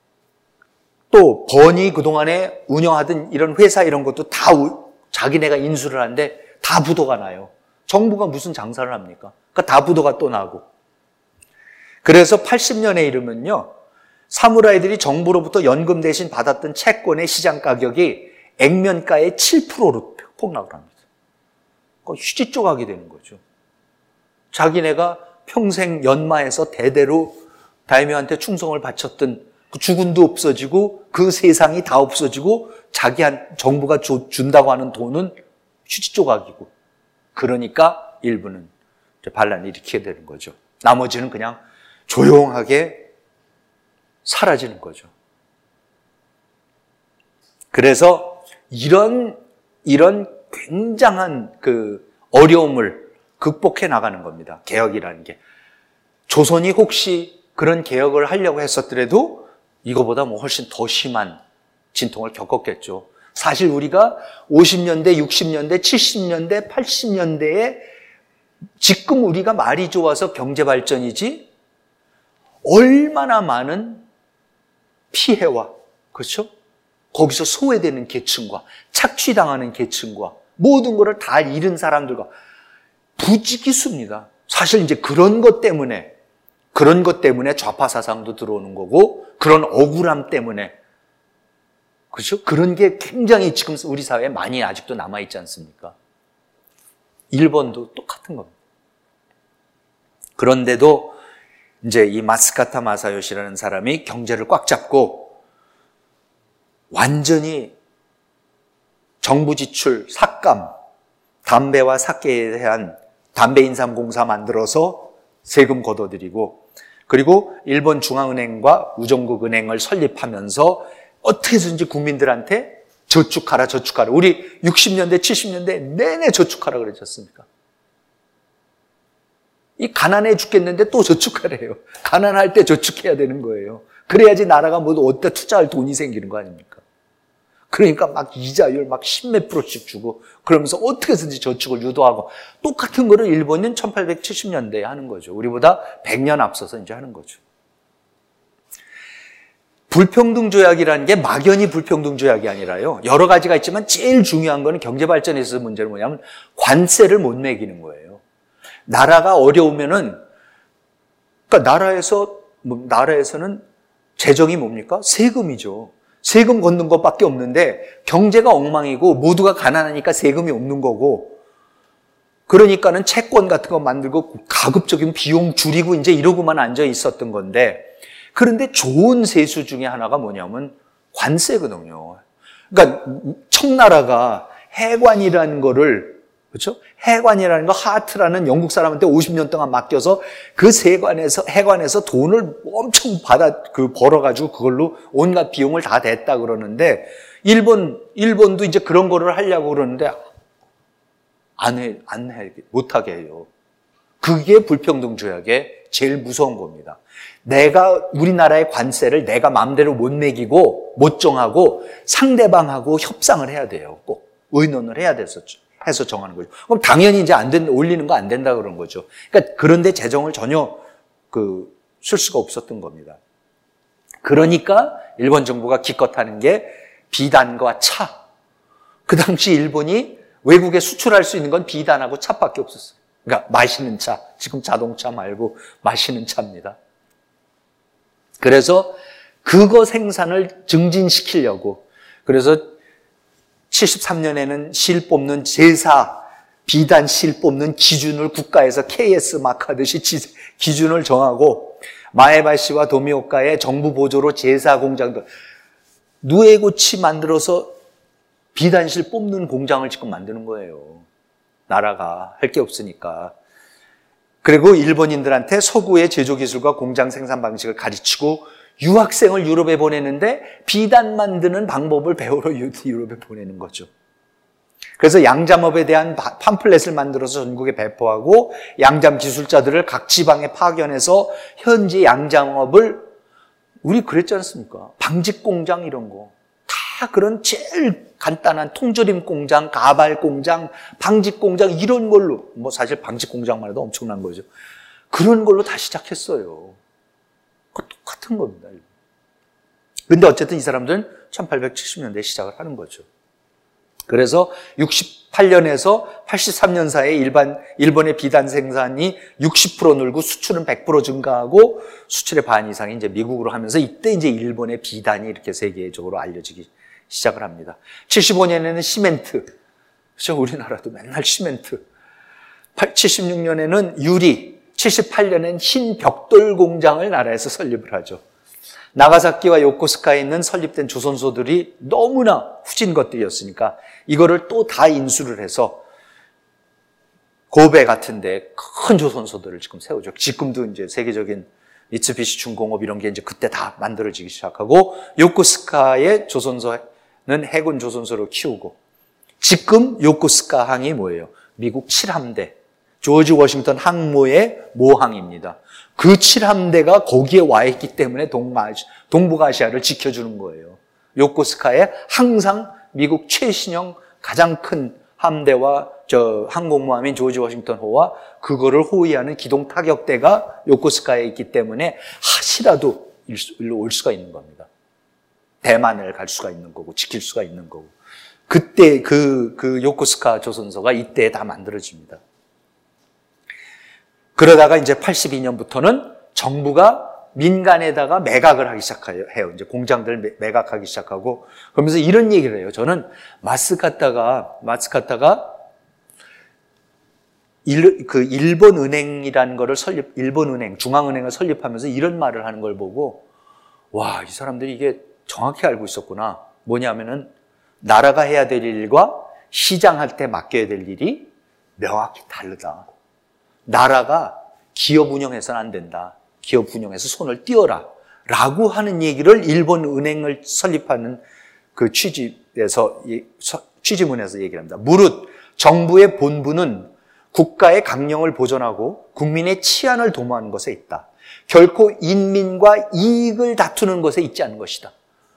또 번이 그동안에 운영하던 이런 회사 이런 것도 다 자기네가 인수를 하는데 다 부도가 나요. 정부가 무슨 장사를 합니까? 그러니까 다 부도가 또 나고. 그래서 80년에 이르면요. 사무라이들이 정부로부터 연금 대신 받았던 채권의 시장 가격이 액면가의 7%로 폭락을 합니다. 휴지 쪼가게 되는 거죠. 자기네가 평생 연마해서 대대로 다이묘한테 충성을 바쳤던 그 주군도 없어지고 그 세상이 다 없어지고 정부가 준다고 하는 돈은 휴지 조각이고, 그러니까 일부는 반란을 일으키게 되는 거죠. 나머지는 그냥 조용하게 사라지는 거죠. 그래서 이런 굉장한 그 어려움을 극복해 나가는 겁니다. 개혁이라는 게. 조선이 혹시 그런 개혁을 하려고 했었더라도 이거보다 훨씬 더 심한 진통을 겪었겠죠. 사실 우리가 50년대, 60년대, 70년대, 80년대에 지금 우리가 말이 좋아서 경제 발전이지 얼마나 많은 피해와, 그렇죠? 거기서 소외되는 계층과 착취당하는 계층과 모든 것을 다 잃은 사람들과 부지기수입니다. 사실 이제 그런 것 때문에 좌파 사상도 들어오는 거고, 그런 억울함 때문에, 그렇죠? 그런 게 굉장히 지금 우리 사회에 많이 아직도 남아있지 않습니까? 일본도 똑같은 겁니다. 그런데도 이제 이 마츠카타 마사요시라는 사람이 경제를 꽉 잡고 완전히 정부 지출, 삭감, 담배와 사케에 대한 담배 인삼공사 만들어서 세금 걷어들이고, 그리고 일본 중앙은행과 우정국 은행을 설립하면서 어떻게 해서든지 국민들한테 저축하라. 우리 60년대, 70년대 내내 저축하라 그러지 않습니까? 이 가난해 죽겠는데 또 저축하래요. 가난할 때 저축해야 되는 거예요. 그래야지 나라가 어디다 투자할 돈이 생기는 거 아닙니까? 그러니까 막 이자율 막 10몇 %씩 주고 그러면서 어떻게 해서든지 저축을 유도하고, 똑같은 거를 일본은 1870년대에 하는 거죠. 우리보다 100년 앞서서 이제 하는 거죠. 불평등 조약이라는 게 막연히 불평등 조약이 아니라요, 여러 가지가 있지만 제일 중요한 거는 경제 발전에 있어서 문제는 뭐냐면 관세를 못 매기는 거예요. 나라가 어려우면은, 그러니까 나라에서는 재정이 뭡니까? 세금이죠. 세금 걷는 것밖에 없는데 경제가 엉망이고 모두가 가난하니까 세금이 없는 거고, 그러니까는 채권 같은 거 만들고 가급적인 비용 줄이고 이제 이러고만 앉아 있었던 건데, 그런데 좋은 세수 중에 하나가 뭐냐면 관세거든요. 그러니까 청나라가 해관이라는 거를, 그렇죠? 해관이라는 거, 하트라는 영국 사람한테 50년 동안 맡겨서 그 해관에서 돈을 엄청 벌어가지고 그걸로 온갖 비용을 다 냈다 그러는데, 일본도 이제 그런 거를 하려고 그러는데 못하게 해요. 그게 불평등 조약의 제일 무서운 겁니다. 우리나라의 관세를 내가 마음대로 못 매기고 못 정하고 상대방하고 협상을 해야 돼요. 꼭 의논을 해야 됐었죠. 해서 정하는 거죠. 그럼 당연히 이제 올리는 거 안 된다 그런 거죠. 그러니까 그런데 재정을 전혀 쓸 수가 없었던 겁니다. 그러니까 일본 정부가 기껏 하는 게 비단과 차. 그 당시 일본이 외국에 수출할 수 있는 건 비단하고 차밖에 없었어요. 그러니까 마시는 차, 지금 자동차 말고 마시는 차입니다. 그래서 그거 생산을 증진시키려고, 그래서 73년에는 실 뽑는 비단 실 뽑는 기준을 국가에서 KS 막 하듯이 기준을 정하고, 마에바시와 도미오카의 정부 보조로 제사 공장도 누에고치 만들어서 비단실 뽑는 공장을 지금 만드는 거예요. 나라가 할 게 없으니까. 그리고 일본인들한테 서구의 제조기술과 공장 생산 방식을 가르치고 유학생을 유럽에 보내는데 비단 만드는 방법을 배우러 유럽에 보내는 거죠. 그래서 양잠업에 대한 팜플렛을 만들어서 전국에 배포하고, 양잠 기술자들을 각 지방에 파견해서 현지 양잠업을, 우리 그랬지 않습니까? 방직 공장 이런 거. 다 그런 제일 간단한 통조림 공장, 가발 공장, 방직 공장 이런 걸로, 사실 방직 공장만 해도 엄청난 거죠. 그런 걸로 다 시작했어요. 똑같은 겁니다. 근데 어쨌든 이 사람들은 1870년대에 시작을 하는 거죠. 그래서 68년에서 83년 사이에 일본의 비단 생산이 60% 늘고 수출은 100% 증가하고 수출의 반 이상이 이제 미국으로 하면서, 이때 이제 일본의 비단이 이렇게 세계적으로 알려지기 시작을 합니다. 75년에는 시멘트. 그렇죠? 우리나라도 맨날 시멘트. 76년에는 유리, 78년에는 흰 벽돌 공장을 나라에서 설립을 하죠. 나가사키와 요코스카에 있는 설립된 조선소들이 너무나 후진 것들이었으니까 이거를 또 다 인수를 해서 고베 같은데 큰 조선소들을 지금 세우죠. 지금도 이제 세계적인 미쓰비시 중공업 이런 게 이제 그때 다 만들어지기 시작하고, 요코스카의 조선소는 해군 조선소로 키우고, 지금 요코스카 항이 뭐예요? 미국 7함대 조지 워싱턴 항모의 모항입니다. 그 7함대가 거기에 와 있기 때문에 동북아시아를 지켜주는 거예요. 요코스카에 항상 미국 최신형 가장 큰 함대와 항공모함인 조지 워싱턴호와 그거를 호위하는 기동 타격대가 요코스카에 있기 때문에 하시라도 일로 올 수가 있는 겁니다. 대만을 갈 수가 있는 거고 지킬 수가 있는 거고. 그때 그 요코스카 조선소가 이때 다 만들어집니다. 그러다가 이제 82년부터는 정부가 민간에다가 매각을 하기 시작해요. 이제 공장들 매각하기 시작하고, 그러면서 이런 얘기를 해요. 저는 마스카타가 일본 은행이라는 거를 일본 은행, 중앙은행을 설립하면서 이런 말을 하는 걸 보고, 와, 이 사람들이 이게 정확히 알고 있었구나. 뭐냐면은 나라가 해야 될 일과 시장할 때 맡겨야 될 일이 명확히 다르다. 나라가 기업 운영해서는 안 된다. 기업 운영해서 손을 띄어라. 라고 하는 얘기를 일본 은행을 설립하는 그 취지문에서 얘기를 합니다. 무릇 정부의 본분은 국가의 강령을 보존하고 국민의 치안을 도모하는 것에 있다. 결코 인민과 이익을 다투는 것에 있지 않은 것이다.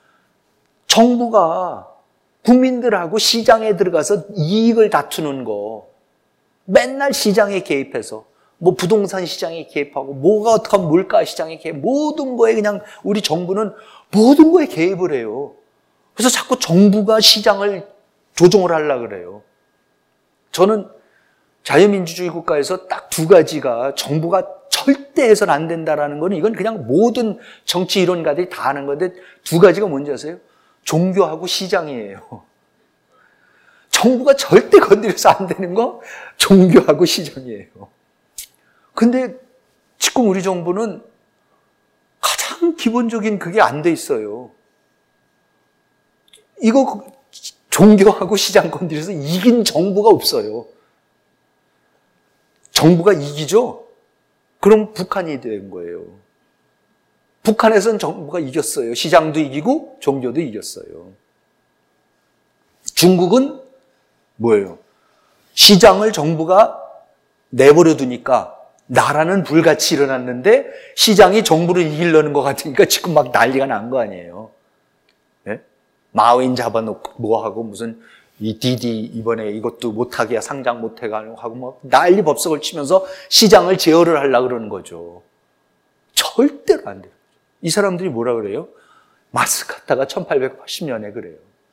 정부가 국민들하고 시장에 들어가서 이익을 다투는 거, 맨날 시장에 개입해서 뭐 부동산 시장에 개입하고 뭐가 어떻게 하면 물가 시장에 개입, 모든 거에 그냥 우리 정부는 모든 거에 개입을 해요. 그래서 자꾸 정부가 시장을 조종을 하려고 그래요. 저는 자유민주주의 국가에서 딱 두 가지가 정부가 절대 해서는 안 된다라는 거는, 이건 그냥 모든 정치 이론가들이 다 하는 건데, 두 가지가 뭔지 아세요? 종교하고 시장이에요. 정부가 절대 건드려서 안 되는 거 종교하고 시장이에요. 근데 지금 우리 정부는 가장 기본적인 그게 안 돼 있어요. 이거 종교하고 시장 건드려서 이긴 정부가 없어요. 정부가 이기죠? 그럼 북한이 된 거예요. 북한에서는 정부가 이겼어요. 시장도 이기고 종교도 이겼어요. 중국은 뭐예요? 시장을 정부가 내버려 두니까 나라는 불같이 일어났는데 시장이 정부를 이기려는 것 같으니까 지금 막 난리가 난 거 아니에요. 네? 마오인 잡아놓고 뭐하고 무슨 이 디디 이번에 이것도 못하게 상장 못해가 하고 뭐 난리 법석을 치면서 시장을 제어를 하려고 그러는 거죠. 절대로 안 돼요. 이 사람들이 뭐라 그래요? 마스카타가 1880년에 그래요.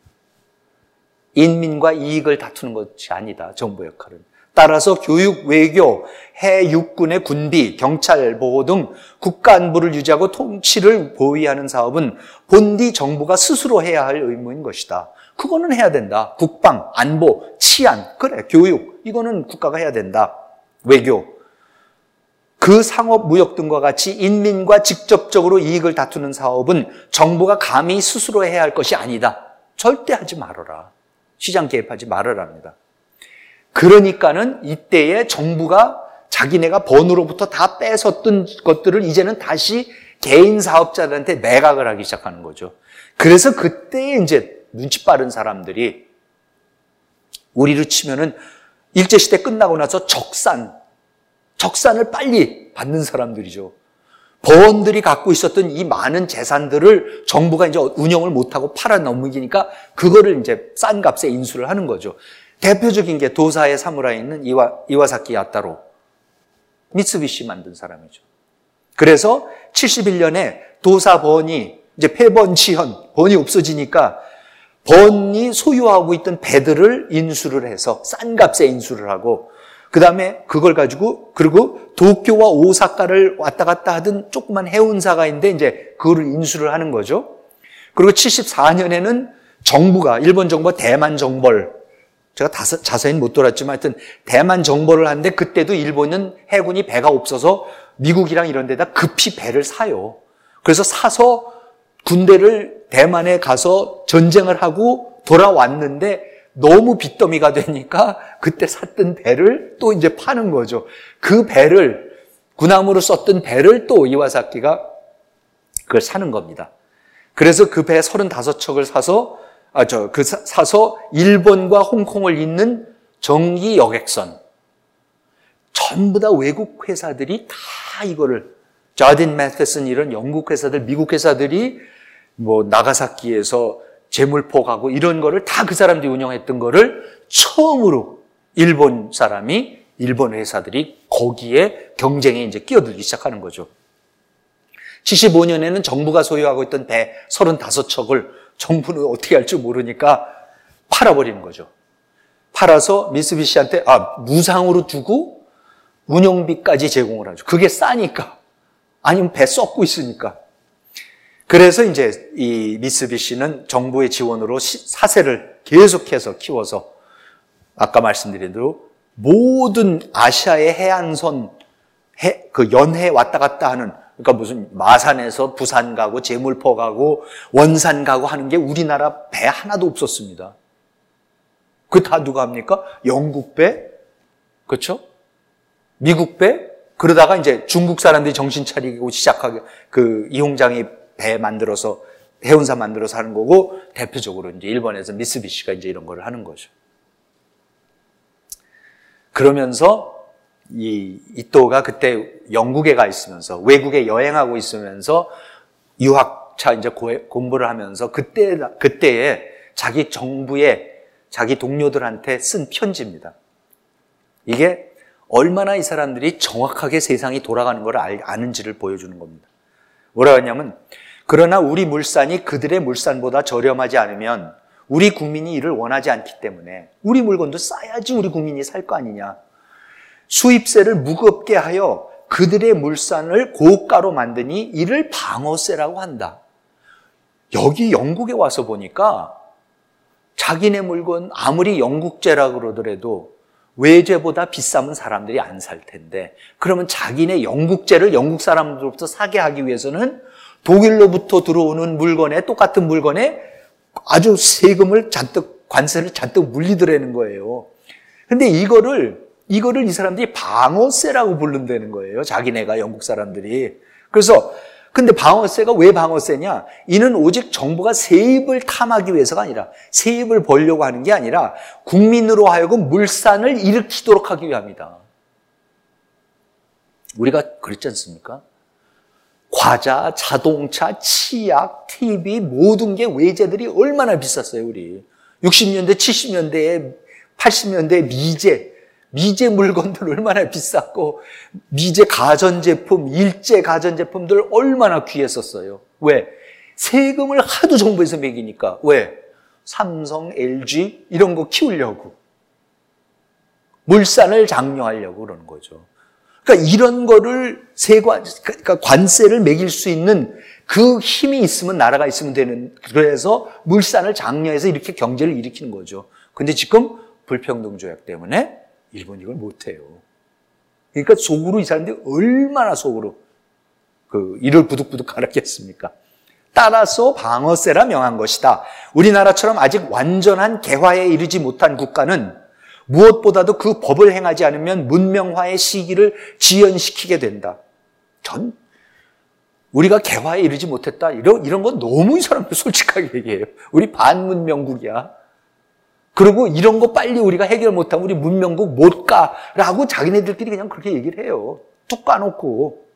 인민과 이익을 다투는 것이 아니다, 정부 역할은. 따라서 교육, 외교, 해, 육군의 군비, 경찰 보호 등 국가 안보를 유지하고 통치를 보위하는 사업은 본디 정부가 스스로 해야 할 의무인 것이다. 그거는 해야 된다. 국방, 안보, 치안, 그래, 교육, 이거는 국가가 해야 된다. 외교. 그 상업, 무역 등과 같이 인민과 직접적으로 이익을 다투는 사업은 정부가 감히 스스로 해야 할 것이 아니다. 절대 하지 말아라. 시장 개입하지 말아랍니다. 그러니까는 이때에 정부가 자기네가 번으로부터 다 뺏었던 것들을 이제는 다시 개인 사업자들한테 매각을 하기 시작하는 거죠. 그래서 그때 이제 눈치 빠른 사람들이, 우리로 치면은 일제시대 끝나고 나서 적산을 빨리 받는 사람들이죠. 번들이 갖고 있었던 이 많은 재산들을 정부가 이제 운영을 못하고 팔아 넘기니까 그거를 이제 싼 값에 인수를 하는 거죠. 대표적인 게 도사의 사무라이 있는 이와사키 야타로, 미쓰비시 만든 사람이죠. 그래서 71년에 도사 번이 이제 폐번치현, 번이 없어지니까 번이 소유하고 있던 배들을 인수를 해서 싼 값에 인수를 하고, 그 다음에 그걸 가지고, 그리고 도쿄와 오사카를 왔다 갔다 하던 조그만 해운사가 있는데 이제 그거를 인수를 하는 거죠. 그리고 74년에는 정부가, 일본 정부가 대만 정벌, 제가 자세히는 못 돌았지만 하여튼 대만 정벌을 하는데, 그때도 일본은 해군이 배가 없어서 미국이랑 이런 데다 급히 배를 사요. 그래서 사서 군대를 대만에 가서 전쟁을 하고 돌아왔는데 너무 빚더미가 되니까 그때 샀던 배를 또 이제 파는 거죠. 그 배를, 군함으로 썼던 배를 또 이와사키가 그걸 사는 겁니다. 그래서 그 배 35척을 사서, 사서 일본과 홍콩을 잇는 정기 여객선. 전부 다 외국 회사들이 다 이거를, 자딘 매테슨 이런 영국 회사들, 미국 회사들이 뭐 나가사키에서 제물포 가고 이런 거를 다 그 사람들이 운영했던 거를 처음으로 일본 사람이, 일본 회사들이 거기에 경쟁에 이제 끼어들기 시작하는 거죠. 75년에는 정부가 소유하고 있던 배 35척을 정부는 어떻게 할 줄 모르니까 팔아버리는 거죠. 팔아서 미쓰비시한테 무상으로 주고 운영비까지 제공을 하죠. 그게 싸니까. 아니면 배 썩고 있으니까. 그래서 이제 이 미쓰비시는 정부의 지원으로 사세를 계속해서 키워서 아까 말씀드린 대로 모든 아시아의 해안선, 그 연해 왔다 갔다 하는, 그러니까 무슨 마산에서 부산 가고 제물포 가고 원산 가고 하는 게 우리나라 배 하나도 없었습니다. 그 다 누가 합니까? 영국 배, 그렇죠? 미국 배, 그러다가 이제 중국 사람들이 정신 차리고 시작하게 그 이홍장이 배 만들어서 해운사 만들어서 하는 거고, 대표적으로 이제 일본에서 미쓰비시가 이제 이런 걸 하는 거죠. 그러면서 이 이토가 그때 영국에 가 있으면서, 외국에 여행하고 있으면서 유학차 이제 공부를 하면서 그때에 자기 정부에 자기 동료들한테 쓴 편지입니다. 이게 얼마나 이 사람들이 정확하게 세상이 돌아가는 걸 아는지를 보여주는 겁니다. 뭐라고 하냐면, 그러나 우리 물산이 그들의 물산보다 저렴하지 않으면 우리 국민이 이를 원하지 않기 때문에 우리 물건도 싸야지 우리 국민이 살 거 아니냐. 수입세를 무겁게 하여 그들의 물산을 고가로 만드니 이를 방어세라고 한다. 여기 영국에 와서 보니까 자기네 물건 아무리 영국제라 그러더라도 외제보다 비싸면 사람들이 안 살 텐데, 그러면 자기네 영국제를 영국 사람들로부터 사게 하기 위해서는 독일로부터 들어오는 물건에, 똑같은 물건에 아주 세금을 잔뜩, 관세를 잔뜩 물리더라는 거예요. 근데 이거를 이 사람들이 방어세라고 부른다는 거예요. 자기네가, 영국 사람들이. 그래서 근데 방어세가 왜 방어세냐? 이는 오직 정부가 세입을 탐하기 위해서가 아니라, 세입을 벌려고 하는 게 아니라 국민으로 하여금 물산을 일으키도록 하기 위함이다. 우리가 그랬지 않습니까? 과자, 자동차, 치약, TV 모든 게 외제들이 얼마나 비쌌어요, 우리. 60년대, 70년대에, 80년대에 미제 물건들 얼마나 비쌌고, 미제 가전제품, 일제 가전제품들 얼마나 귀했었어요. 왜? 세금을 하도 정부에서 매기니까. 왜? 삼성, LG 이런 거 키우려고. 물산을 장려하려고 그러는 거죠. 그러니까 이런 거를 그러니까 관세를 매길 수 있는 그 힘이 있으면, 나라가 있으면 되는, 그래서 물산을 장려해서 이렇게 경제를 일으키는 거죠. 근데 지금 불평등 조약 때문에 일본이 이걸 못해요. 그러니까 속으로 이 사람들이 얼마나 속으로 이를 부득부득 갈았겠습니까? 따라서 방어세라 명한 것이다. 우리나라처럼 아직 완전한 개화에 이르지 못한 국가는 무엇보다도 그 법을 행하지 않으면 문명화의 시기를 지연시키게 된다. 우리가 개화에 이르지 못했다. 이런 건 너무 이 사람들 솔직하게 얘기해요. 우리 반문명국이야. 그리고 이런 거 빨리 우리가 해결 못하면 우리 문명국 못 가라고 자기네들끼리 그냥 그렇게 얘기를 해요. 뚝 까놓고.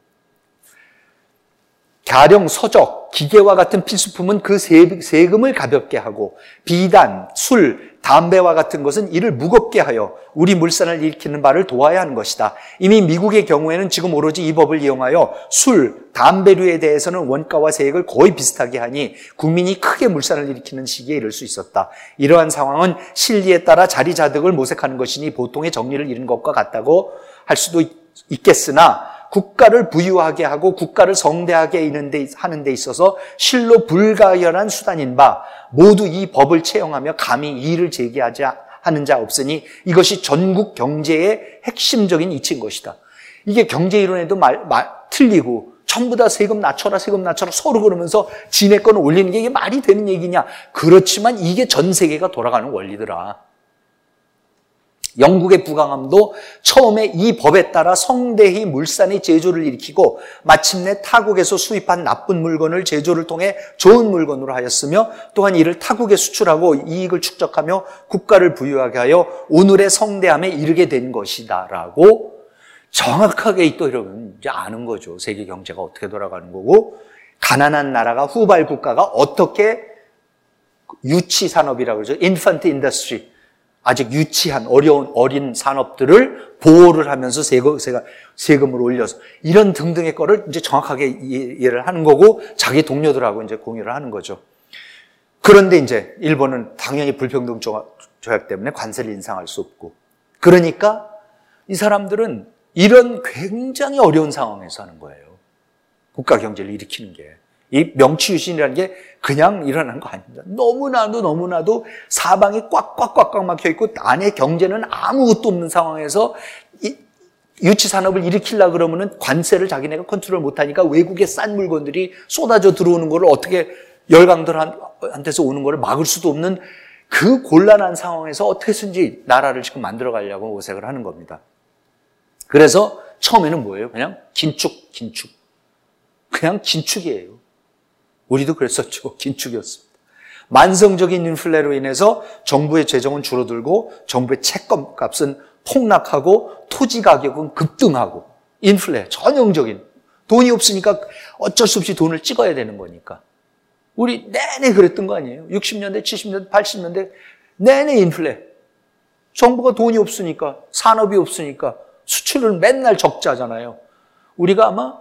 가령 서적, 기계와 같은 필수품은 그 세금을 가볍게 하고, 비단, 술, 담배와 같은 것은 이를 무겁게 하여 우리 물산을 일으키는 바를 도와야 하는 것이다. 이미 미국의 경우에는 지금 오로지 이 법을 이용하여 술, 담배류에 대해서는 원가와 세액을 거의 비슷하게 하니 국민이 크게 물산을 일으키는 시기에 이를 수 있었다. 이러한 상황은 실리에 따라 자리자득을 모색하는 것이니 보통의 정리를 잃은 것과 같다고 할 수도 있겠으나, 국가를 부유하게 하고 국가를 성대하게 하는 데 있어서 실로 불가결한 수단인 바 모두 이 법을 채용하며 감히 이의를 제기하지 하는 자 없으니 이것이 전국 경제의 핵심적인 이치인 것이다. 이게 경제 이론에도 틀리고 전부 다 세금 낮춰라 서로 그러면서 지네 건 올리는 게 이게 말이 되는 얘기냐. 그렇지만 이게 전 세계가 돌아가는 원리더라. 영국의 부강함도 처음에 이 법에 따라 성대히 물산의 제조를 일으키고 마침내 타국에서 수입한 나쁜 물건을 제조를 통해 좋은 물건으로 하였으며 또한 이를 타국에 수출하고 이익을 축적하며 국가를 부유하게 하여 오늘의 성대함에 이르게 된 것이다라고 정확하게 또 여러분 이제 아는 거죠. 세계 경제가 어떻게 돌아가는 거고 가난한 나라가 후발 국가가 어떻게 유치 산업이라고 그러죠. 인펀트 인더스트리. 아직 유치한 어린 산업들을 보호를 하면서 세금을 올려서 이런 등등의 거를 이제 정확하게 이해를 하는 거고 자기 동료들하고 이제 공유를 하는 거죠. 그런데 이제 일본은 당연히 불평등 조약 때문에 관세를 인상할 수 없고 그러니까 이 사람들은 이런 굉장히 어려운 상황에서 하는 거예요. 국가 경제를 일으키는 게. 이 명치유신이라는 게 그냥 일어나는 거 아닙니다. 너무나도 사방이 꽉꽉 막혀있고 안에 경제는 아무것도 없는 상황에서 유치산업을 일으키려고 그러면은 관세를 자기네가 컨트롤 못하니까 외국의 싼 물건들이 쏟아져 들어오는 거를 어떻게 열강들한테서 오는 거를 막을 수도 없는 그 곤란한 상황에서 어떻게든지 나라를 지금 만들어 가려고 오색을 하는 겁니다. 그래서 처음에는 뭐예요? 그냥 긴축. 그냥 긴축이에요. 우리도 그랬었죠. 긴축이었습니다. 만성적인 인플레로 인해서 정부의 재정은 줄어들고 정부의 채권값은 폭락하고 토지 가격은 급등하고 인플레, 전형적인. 돈이 없으니까 어쩔 수 없이 돈을 찍어야 되는 거니까. 우리 내내 그랬던 거 아니에요? 60년대, 70년대, 80년대 내내 인플레. 정부가 돈이 없으니까, 산업이 없으니까 수출을 맨날 적자잖아요. 우리가 아마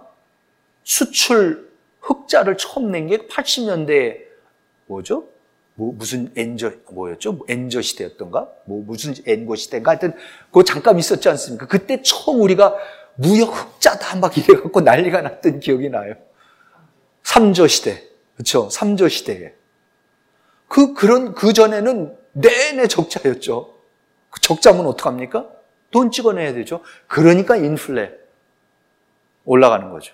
수출 흑자를 처음 낸 게 80년대에 뭐죠? 무슨 뭐였죠? 엔저 시대였던가? 무슨 엔고 시대인가? 하여튼 그거 잠깐 있었지 않습니까? 그때 처음 우리가 무역 흑자다 막 이래갖고 난리가 났던 기억이 나요. 삼조 시대. 그렇죠? 삼조 시대에. 그 전에는 내내 적자였죠. 그 적자면 어떡합니까? 돈 찍어내야 되죠. 그러니까 인플레 올라가는 거죠.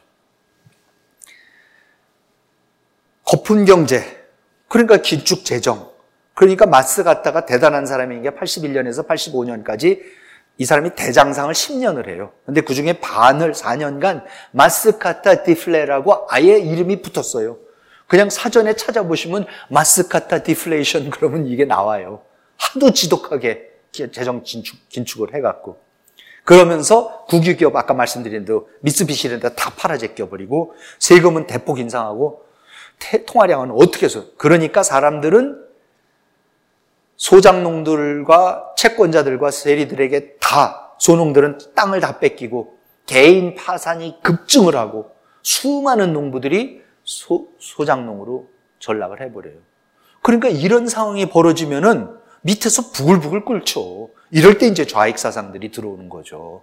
거품 경제, 그러니까 긴축 재정, 그러니까 마스 갖다가 대단한 사람인 게 81년에서 85년까지 이 사람이 대장상을 10년을 해요. 근데 그 중에 반을 4년간 마스카타 디플레라고 아예 이름이 붙었어요. 그냥 사전에 찾아보시면 마스카타 디플레이션 그러면 이게 나와요. 하도 지독하게 재정 긴축을 해갖고. 그러면서 국유기업 아까 말씀드린 대로 미쓰비시 이런 데 다 팔아 제껴버리고 세금은 대폭 인상하고 통화량은 어떻게 해서. 그러니까 사람들은 소장농들과 채권자들과 세리들에게 다 소농들은 땅을 다 뺏기고 개인 파산이 급증을 하고 수많은 농부들이 소장농으로 전락을 해버려요. 그러니까 이런 상황이 벌어지면은 밑에서 부글부글 끓죠. 이럴 때 이제 좌익 사상들이 들어오는 거죠.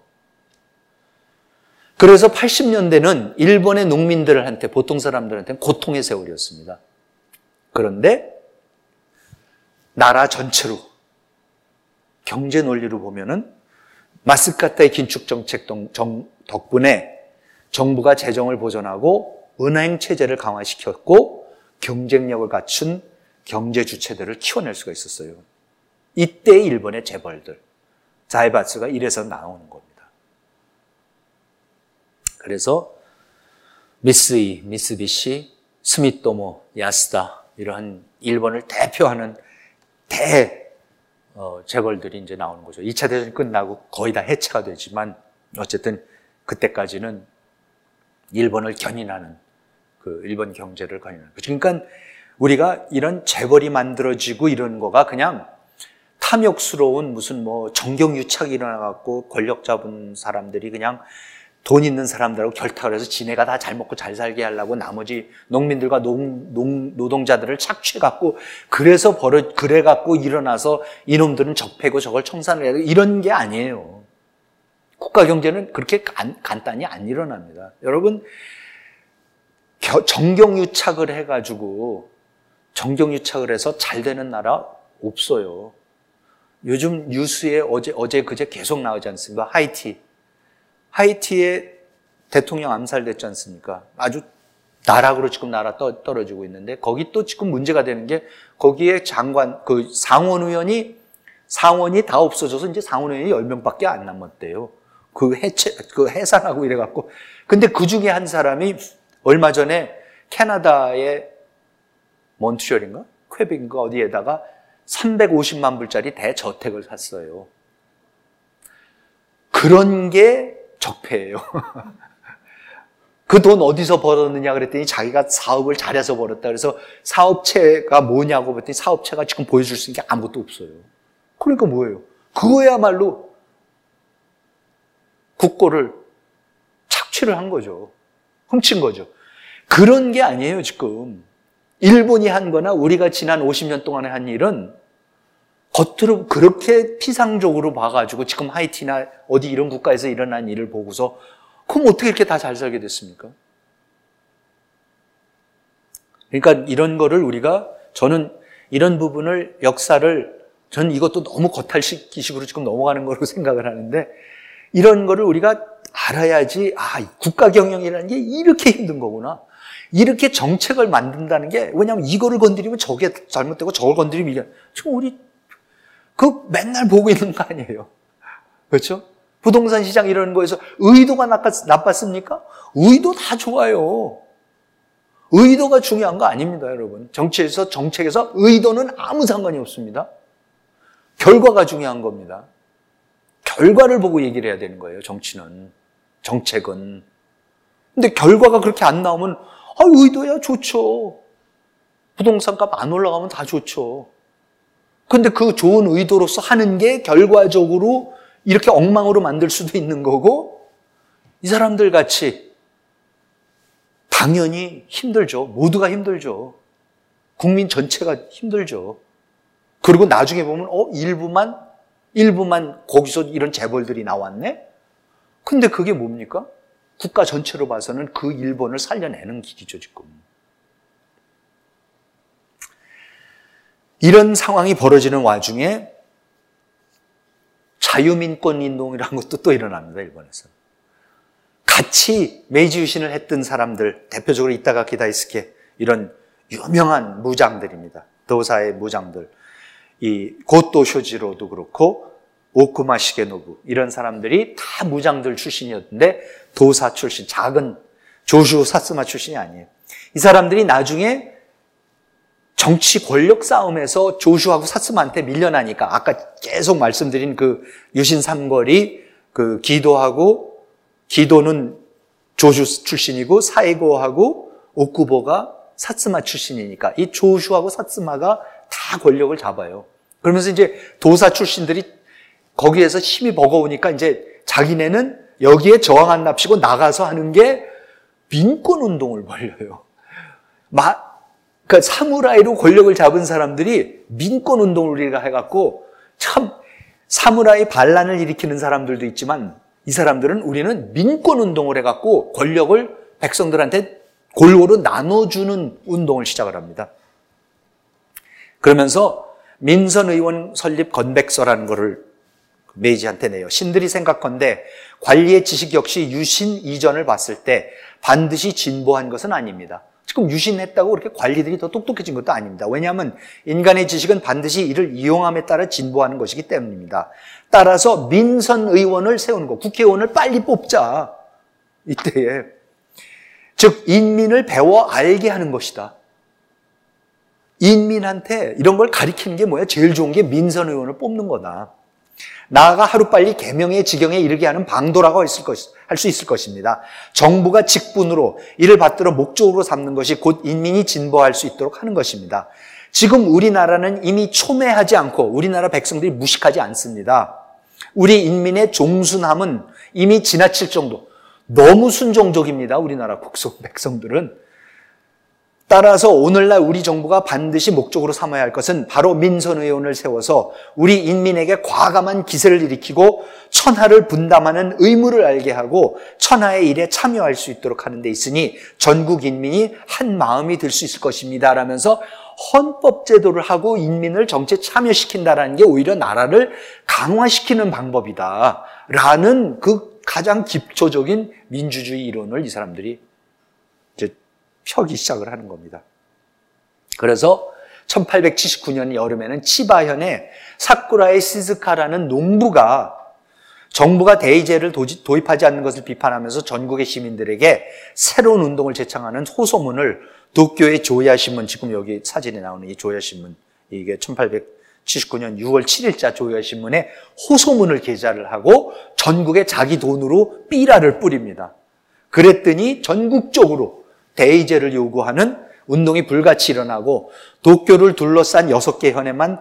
그래서 80년대는 일본의 농민들한테, 보통 사람들한테는 고통의 세월이었습니다. 그런데 나라 전체로 경제 논리로 보면은 마스카타의 긴축 정책 덕분에 정부가 재정을 보전하고 은행 체제를 강화시켰고 경쟁력을 갖춘 경제 주체들을 키워낼 수가 있었어요. 이때 일본의 재벌들, 자이바츠가 이래서 나오는 겁니다. 그래서 미쓰이, 미쓰비시, 스미토모, 야스다 이러한 일본을 대표하는 재벌들이 이제 나오는 거죠. 2차 대전이 끝나고 거의 다 해체가 되지만 어쨌든 그때까지는 일본을 견인하는 그 일본 경제를 견인하는 거죠. 그러니까 우리가 이런 재벌이 만들어지고 이런 거가 그냥 탐욕스러운 무슨 정경유착이 일어나갖고 권력 잡은 사람들이 그냥 돈 있는 사람들하고 결탁을 해서 지네가 다 잘 먹고 잘 살게 하려고 나머지 농민들과 노동자들을 착취해갖고 그래갖고 일어나서 이놈들은 적폐고 저걸 청산을 해야 되고 이런 게 아니에요. 국가 경제는 그렇게 간단히 안 일어납니다. 여러분, 정경유착을 해가지고 정경유착을 해서 잘 되는 나라 없어요. 요즘 뉴스에 어제 그제 계속 나오지 않습니까? 하이티에 대통령 암살됐지 않습니까? 아주 나락으로 지금 떨어지고 있는데 거기 또 지금 문제가 되는 게 거기에 장관, 그 상원이 다 없어져서 이제 상원의원이 10명밖에 안 남았대요. 그 해산하고 이래갖고. 근데 그 중에 한 사람이 얼마 전에 캐나다의 몬트리올인가? 퀘벡인가 어디에다가 350만 불짜리 대저택을 샀어요. 그런 게 적폐예요. 그 돈 어디서 벌었느냐 그랬더니 자기가 사업을 잘해서 벌었다. 그래서 사업체가 뭐냐고 그랬더니 사업체가 지금 보여줄 수 있는 게 아무것도 없어요. 그러니까 뭐예요? 그거야말로 국고를 착취를 한 거죠. 훔친 거죠. 그런 게 아니에요, 지금. 일본이 한 거나 우리가 지난 50년 동안에 한 일은 겉으로 그렇게 피상적으로 봐가지고 지금 하이티나 어디 이런 국가에서 일어난 일을 보고서 그럼 어떻게 이렇게 다 잘 살게 됐습니까? 그러니까 이런 거를 저는 이런 부분을 저는 이것도 너무 겉핥기식으로 지금 넘어가는 거로 생각을 하는데 이런 거를 우리가 알아야지, 국가 경영이라는 게 이렇게 힘든 거구나. 이렇게 정책을 만든다는 게, 왜냐하면 이거를 건드리면 저게 잘못되고 저걸 건드리면 이게, 지금 우리, 맨날 보고 있는 거 아니에요. 그렇죠? 부동산 시장 이런 거에서 의도가 나빴습니까? 의도 다 좋아요. 의도가 중요한 거 아닙니다, 여러분. 정책에서 의도는 아무 상관이 없습니다. 결과가 중요한 겁니다. 결과를 보고 얘기를 해야 되는 거예요, 정책은. 근데 결과가 그렇게 안 나오면, 의도야 좋죠. 부동산 값 안 올라가면 다 좋죠. 근데 그 좋은 의도로서 하는 게 결과적으로 이렇게 엉망으로 만들 수도 있는 거고, 이 사람들 같이 당연히 힘들죠. 모두가 힘들죠. 국민 전체가 힘들죠. 그리고 나중에 보면, 일부만 거기서 이런 재벌들이 나왔네? 근데 그게 뭡니까? 국가 전체로 봐서는 그 일본을 살려내는 길이죠, 지금. 이런 상황이 벌어지는 와중에 자유민권 운동이라는 것도 또 일어납니다, 일본에서. 같이 메이지 유신을 했던 사람들, 대표적으로 이타가키 다이스케, 이런 유명한 무장들입니다. 도사의 무장들. 이 고토 쇼지로도 그렇고 오쿠마 시게노부 이런 사람들이 다 무장들 출신이었는데 도사 출신, 작은 조슈 사스마 출신이 아니에요. 이 사람들이 나중에 정치 권력 싸움에서 조슈하고 사스마한테 밀려나니까 아까 계속 말씀드린 그 유신 삼거리 기도는 조슈 출신이고 사이고하고 오쿠보가 사스마 출신이니까 이 조슈하고 사스마가 다 권력을 잡아요. 그러면서 이제 도사 출신들이 거기에서 힘이 버거우니까 이제 자기네는 여기에 저항 안 납시고 나가서 하는 게 민권 운동을 벌여요. 그러니까 사무라이로 권력을 잡은 사람들이 민권 운동을 해갖고 참 사무라이 반란을 일으키는 사람들도 있지만 이 사람들은 우리는 민권 운동을 해갖고 권력을 백성들한테 골고루 나눠주는 운동을 시작을 합니다. 그러면서 민선 의원 설립 건백서라는 거를 메이지한테 내요. 신들이 생각컨대 관리의 지식 역시 유신 이전을 봤을 때 반드시 진보한 것은 아닙니다. 지금 유신했다고 그렇게 관리들이 더 똑똑해진 것도 아닙니다. 왜냐하면 인간의 지식은 반드시 이를 이용함에 따라 진보하는 것이기 때문입니다. 따라서 민선 의원을 세우는 거, 국회의원을 빨리 뽑자. 이때에. 즉 인민을 배워 알게 하는 것이다. 인민한테 이런 걸 가리키는 게 뭐야? 제일 좋은 게 민선 의원을 뽑는 거다. 나아가 하루빨리 계명의 지경에 이르게 하는 방도라고 할 수 있을 것입니다. 정부가 직분으로 이를 받들어 목적으로 삼는 것이 곧 인민이 진보할 수 있도록 하는 것입니다. 지금 우리나라는 이미 초매하지 않고 우리나라 백성들이 무식하지 않습니다. 우리 인민의 종순함은 이미 지나칠 정도. 너무 순종적입니다. 우리나라 백성들은. 따라서 오늘날 우리 정부가 반드시 목적으로 삼아야 할 것은 바로 민선의원을 세워서 우리 인민에게 과감한 기세를 일으키고 천하를 분담하는 의무를 알게 하고 천하의 일에 참여할 수 있도록 하는 데 있으니 전국 인민이 한 마음이 될 수 있을 것입니다. 라면서 헌법 제도를 하고 인민을 정치에 참여시킨다라는 게 오히려 나라를 강화시키는 방법이다. 라는 그 가장 기초적인 민주주의 이론을 이 사람들이 이제 펴기 시작을 하는 겁니다. 그래서 1879년 여름에는 치바현의 사쿠라의 시즈카라는 농부가 정부가 대의제를 도입하지 않는 것을 비판하면서 전국의 시민들에게 새로운 운동을 제창하는 호소문을 도쿄의 조야신문, 지금 여기 사진에 나오는 이 조야신문, 이게 1879년 6월 7일자 조야신문에 호소문을 게재를 하고 전국에 자기 돈으로 삐라를 뿌립니다. 그랬더니 전국적으로 대의제를 요구하는 운동이 불같이 일어나고 도쿄를 둘러싼 6개 현에만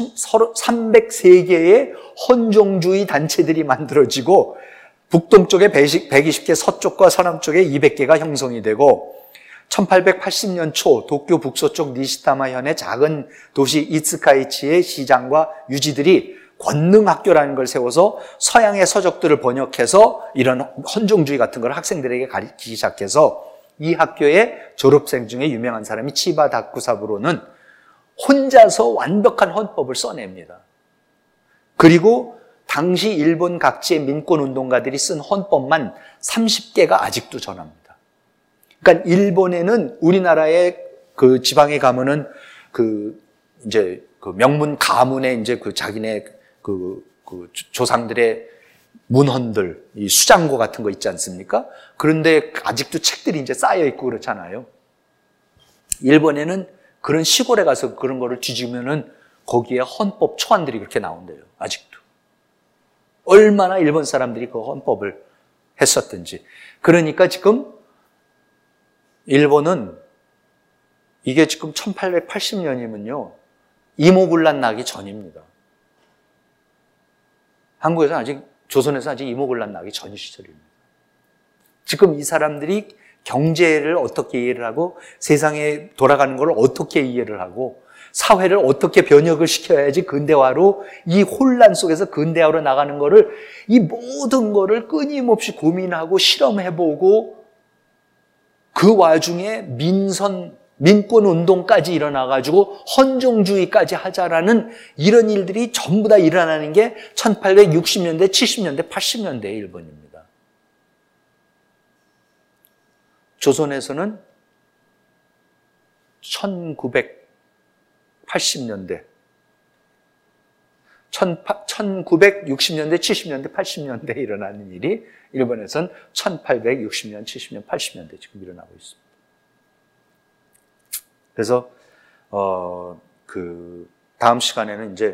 303개의 헌종주의 단체들이 만들어지고 북동쪽에 120개, 서쪽과 서남쪽에 200개가 형성이 되고 1880년 초 도쿄 북서쪽 니시타마 현의 작은 도시 이츠카이치의 시장과 유지들이 권능학교라는 걸 세워서 서양의 서적들을 번역해서 이런 헌종주의 같은 걸 학생들에게 가르치기 시작해서 이 학교의 졸업생 중에 유명한 사람이 치바 다쿠사부로는 혼자서 완벽한 헌법을 써냅니다. 그리고 당시 일본 각지의 민권운동가들이 쓴 헌법만 30개가 아직도 전합니다. 그러니까 일본에는 우리나라의 그 지방에 가면은 이제 명문 가문의 이제 자기네 조상들의 문헌들, 이 수장고 같은 거 있지 않습니까? 그런데 아직도 책들이 이제 쌓여 있고 그렇잖아요. 일본에는 그런 시골에 가서 그런 거를 뒤지면은 거기에 헌법 초안들이 그렇게 나온대요. 아직도. 얼마나 일본 사람들이 그 헌법을 했었든지. 그러니까 지금 일본은 이게 지금 1880년이면요. 이모군란 나기 전입니다. 한국에서는 아직, 조선에서 아직 이모군란 나기 전 시절입니다. 지금 이 사람들이 경제를 어떻게 이해를 하고 세상에 돌아가는 걸 어떻게 이해를 하고 사회를 어떻게 변혁을 시켜야지 근대화로 이 혼란 속에서 근대화로 나가는 거를 이 모든 거를 끊임없이 고민하고 실험해보고 그 와중에 민권운동까지 일어나가지고 헌정주의까지 하자라는 이런 일들이 전부 다 일어나는 게 1860년대, 70년대, 80년대의 일본입니다. 조선에서는 1980년대, 1960년대, 70년대, 80년대에 일어나는 일이 일본에서는 1860년, 70년, 80년대 지금 일어나고 있습니다. 그래서 다음 시간에는 이제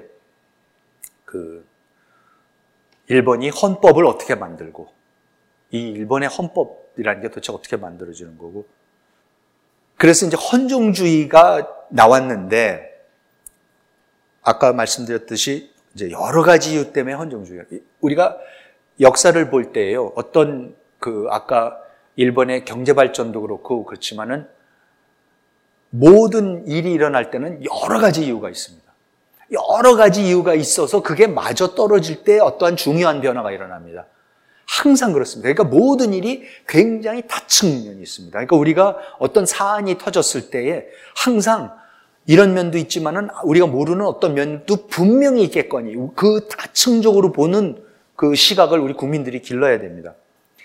일본이 헌법을 어떻게 만들고 이 일본의 헌법이라는 게 도대체 어떻게 만들어지는 거고, 그래서 이제 헌종주의가 나왔는데 아까 말씀드렸듯이 이제 여러 가지 이유 때문에 헌종주의가, 우리가 역사를 볼 때에요, 어떤 아까 일본의 경제 발전도 그렇고 그렇지만은 모든 일이 일어날 때는 여러 가지 이유가 있습니다. 여러 가지 이유가 있어서 그게 마저 떨어질 때 어떠한 중요한 변화가 일어납니다. 항상 그렇습니다. 그러니까 모든 일이 굉장히 다층면이 있습니다. 그러니까 우리가 어떤 사안이 터졌을 때에 항상 이런 면도 있지만은 우리가 모르는 어떤 면도 분명히 있겠거니 그 다층적으로 보는 그 시각을 우리 국민들이 길러야 됩니다.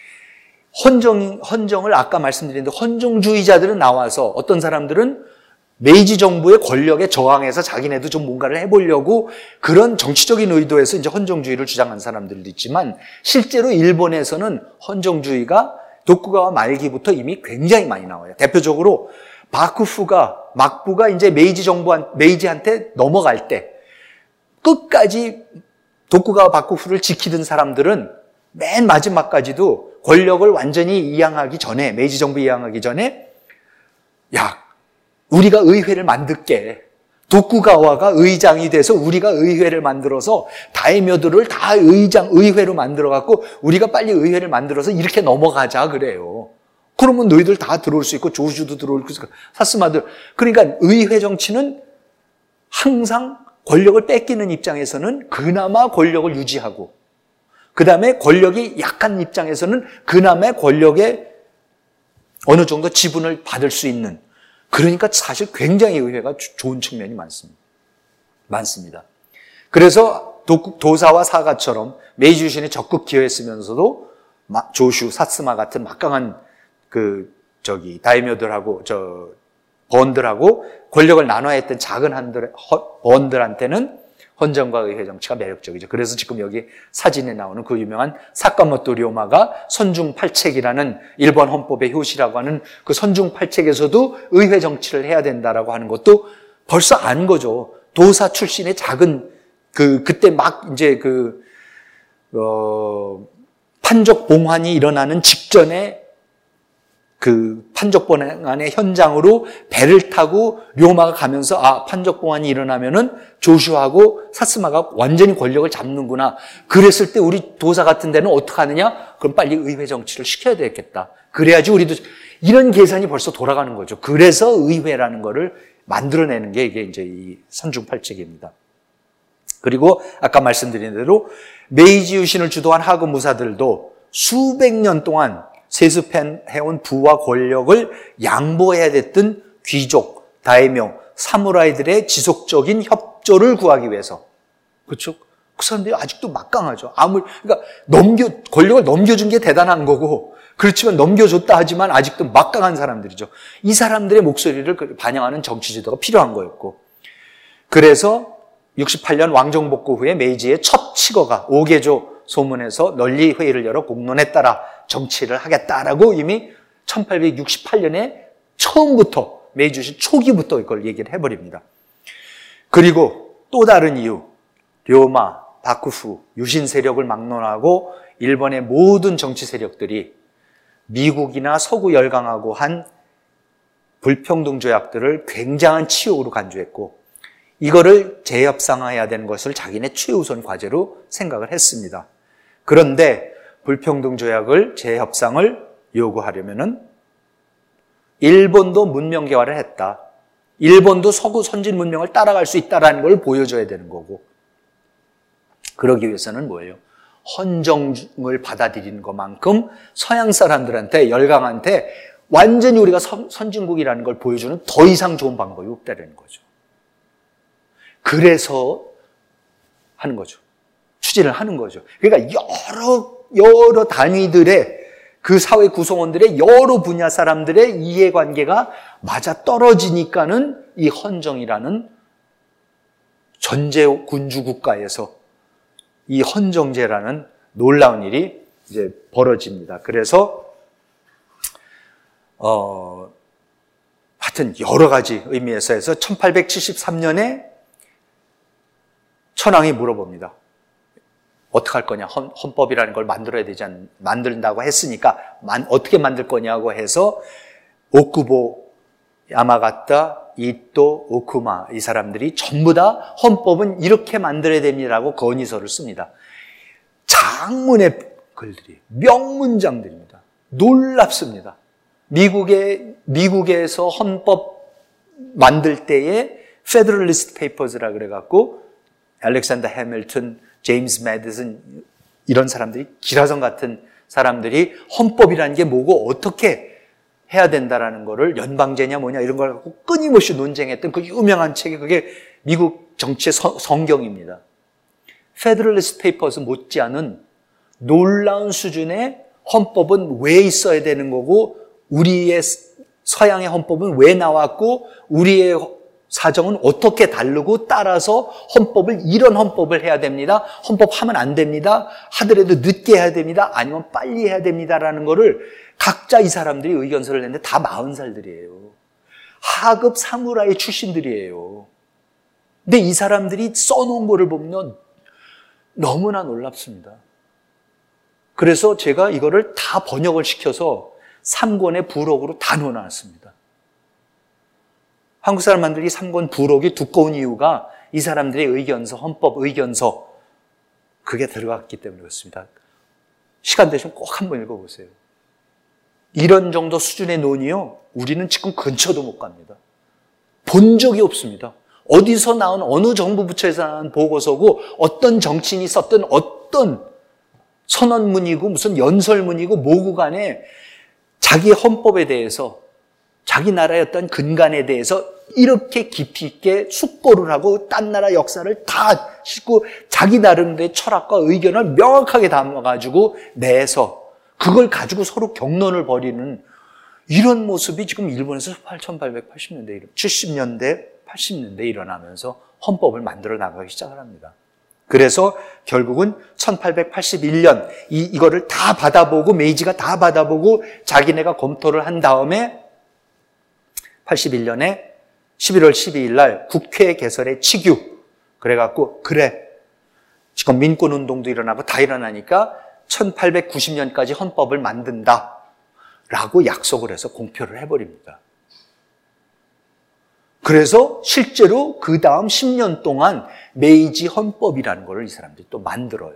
헌정을 아까 말씀드렸는데 헌정주의자들은 나와서 어떤 사람들은 메이지 정부의 권력에 저항해서 자기네도 좀 뭔가를 해보려고 그런 정치적인 의도에서 이제 헌정주의를 주장한 사람들도 있지만 실제로 일본에서는 헌정주의가 도쿠가와 말기부터 이미 굉장히 많이 나와요. 대표적으로 막부가 이제 메이지한테 넘어갈 때 끝까지 도쿠가와 막부를 지키던 사람들은 맨 마지막까지도 권력을 완전히 이양하기 전에, 메이지 정부 이양하기 전에, 야, 우리가 의회를 만들게. 도쿠가와가 의장이 돼서 우리가 의회를 만들어서 다이묘들을 다 의회로 만들어갖고 우리가 빨리 의회를 만들어서 이렇게 넘어가자 그래요. 그러면 너희들 다 들어올 수 있고 조주도 들어올 수 있고 사스마들. 그러니까 의회 정치는 항상 권력을 뺏기는 입장에서는 그나마 권력을 유지하고 그 다음에 권력이 약한 입장에서는 그나마 권력에 어느 정도 지분을 받을 수 있는, 그러니까 사실 굉장히 의회가 좋은 측면이 많습니다. 그래서 도사와 사가처럼 메이지 유신에 적극 기여했으면서도 조슈, 사스마 같은 막강한 다이묘들하고 번들하고 권력을 나눠야 했던 작은 번들한테는 헌정과 의회 정치가 매력적이죠. 그래서 지금 여기 사진에 나오는 그 유명한 사카모토 료마가 선중팔책이라는 일본 헌법의 효시라고 하는 그 선중팔책에서도 의회 정치를 해야 된다라고 하는 것도 벌써 안 거죠. 도사 출신의 작은 그때 막 이제 판족 봉환이 일어나는 직전에 그 판족 봉환의 현장으로 배를 타고 료마가 가면서 판족 봉환이 일어나면은 조슈아하고 사스마가 완전히 권력을 잡는구나. 그랬을 때 우리 도사 같은 데는 어떻게 하느냐? 그럼 빨리 의회 정치를 시켜야 되겠다. 그래야지 우리도 이런 계산이 벌써 돌아가는 거죠. 그래서 의회라는 거를 만들어내는 게 이게 이제 이 선중팔책입니다. 그리고 아까 말씀드린 대로 메이지 유신을 주도한 하급 무사들도 수백 년 동안 세습해온 부와 권력을 양보해야 됐던 귀족, 다이묘, 사무라이들의 지속적인 협조를 구하기 위해서. 그렇죠? 그 사람들이 아직도 막강하죠. 그러니까 권력을 넘겨준 게 대단한 거고, 그렇지만 넘겨줬다 하지만 아직도 막강한 사람들이죠. 이 사람들의 목소리를 반영하는 정치 지도가 필요한 거였고. 그래서 68년 왕정복구 후에 메이지의 첫 칙어가 오개조 소문에서 널리 회의를 열어 공론에 따라 정치를 하겠다라고 이미 1868년에 처음부터 메이지 유신 초기부터 이걸 얘기를 해버립니다. 그리고 또 다른 이유, 료마, 바쿠프, 유신 세력을 막론하고 일본의 모든 정치 세력들이 미국이나 서구 열강하고 한 불평등 조약들을 굉장한 치욕으로 간주했고 이거를 재협상해야 되는 것을 자기네 최우선 과제로 생각을 했습니다. 그런데 불평등 조약을 재협상을 요구하려면은 일본도 문명 개화를 했다. 일본도 서구 선진 문명을 따라갈 수 있다라는 걸 보여줘야 되는 거고. 그러기 위해서는 뭐예요? 헌정을 받아들이는 것만큼 서양 사람들한테 열강한테 완전히 우리가 선진국이라는 걸 보여주는 더 이상 좋은 방법이 없다는 거죠. 그래서 하는 거죠. 추진을 하는 거죠. 그러니까 여러 단위들의 그 사회 구성원들의 여러 분야 사람들의 이해관계가 맞아 떨어지니까는 이 헌정이라는 전제 군주 국가에서 이 헌정제라는 놀라운 일이 이제 벌어집니다. 그래서 하여튼 여러 가지 의미에서 해서 1873년에 천황이 물어봅니다. 어떻게 할 거냐? 헌법이라는 걸 만들어야 되지 만든다고 했으니까 어떻게 만들 거냐고 해서 오쿠보, 야마가타, 이토, 오쿠마 이 사람들이 전부 다 헌법은 이렇게 만들어야 됩니다라고 건의서를 씁니다. 장문의 글들이 명문장들입니다. 놀랍습니다. 미국에서 헌법 만들 때에 페더럴리스트 페이퍼즈라 그래갖고 알렉산더 해밀턴, 제임스 매디슨 이런 사람들이 기라성 같은 사람들이 헌법이라는 게 뭐고 어떻게 해야 된다라는 거를 연방제냐 뭐냐 이런 걸 갖고 끊임없이 논쟁했던 그 유명한 책이 그게 미국 정치의 성경입니다. 페더럴리스트 페이퍼스 못지않은 놀라운 수준의 헌법은 왜 있어야 되는 거고 우리의 서양의 헌법은 왜 나왔고 우리의 사정은 어떻게 다르고 따라서 이런 헌법을 해야 됩니다. 헌법하면 안 됩니다. 하더라도 늦게 해야 됩니다. 아니면 빨리 해야 됩니다라는 거를 각자 이 사람들이 의견서를 냈는데 다 40살들이에요. 하급 사무라이 출신들이에요. 근데 이 사람들이 써놓은 거를 보면 너무나 놀랍습니다. 그래서 제가 이거를 다 번역을 시켜서 3권의 부록으로 다 넣어놨습니다. 한국 사람들이 3권 부록이 두꺼운 이유가 이 사람들의 의견서, 헌법 의견서 그게 들어갔기 때문에 그렇습니다. 시간 되시면 꼭 한번 읽어보세요. 이런 정도 수준의 논의요, 우리는 지금 근처도 못 갑니다. 본 적이 없습니다. 어디서 나온 어느 정부 부처에서 나온 보고서고 어떤 정치인이 썼던 어떤 선언문이고 무슨 연설문이고 뭐고 간에 자기 헌법에 대해서 자기 나라의 어떤 근간에 대해서 이렇게 깊이 있게 숙고를 하고 딴 나라 역사를 다 싣고 자기 나름대로의 철학과 의견을 명확하게 담아가지고 내서 그걸 가지고 서로 격론을 벌이는 이런 모습이 지금 일본에서 1880년대, 70년대, 80년대 일어나면서 헌법을 만들어 나가기 시작을 합니다. 그래서 결국은 1881년 이거를 다 받아보고 메이지가 다 받아보고 자기네가 검토를 한 다음에 81년에 11월 12일 날 국회 개설의 직유 그래갖고 그래 지금 민권운동도 일어나고 다 일어나니까 1890년까지 헌법을 만든다라고 약속을 해서 공표를 해버립니다. 그래서 실제로 그 다음 10년 동안 메이지 헌법이라는 걸 이 사람들이 또 만들어요.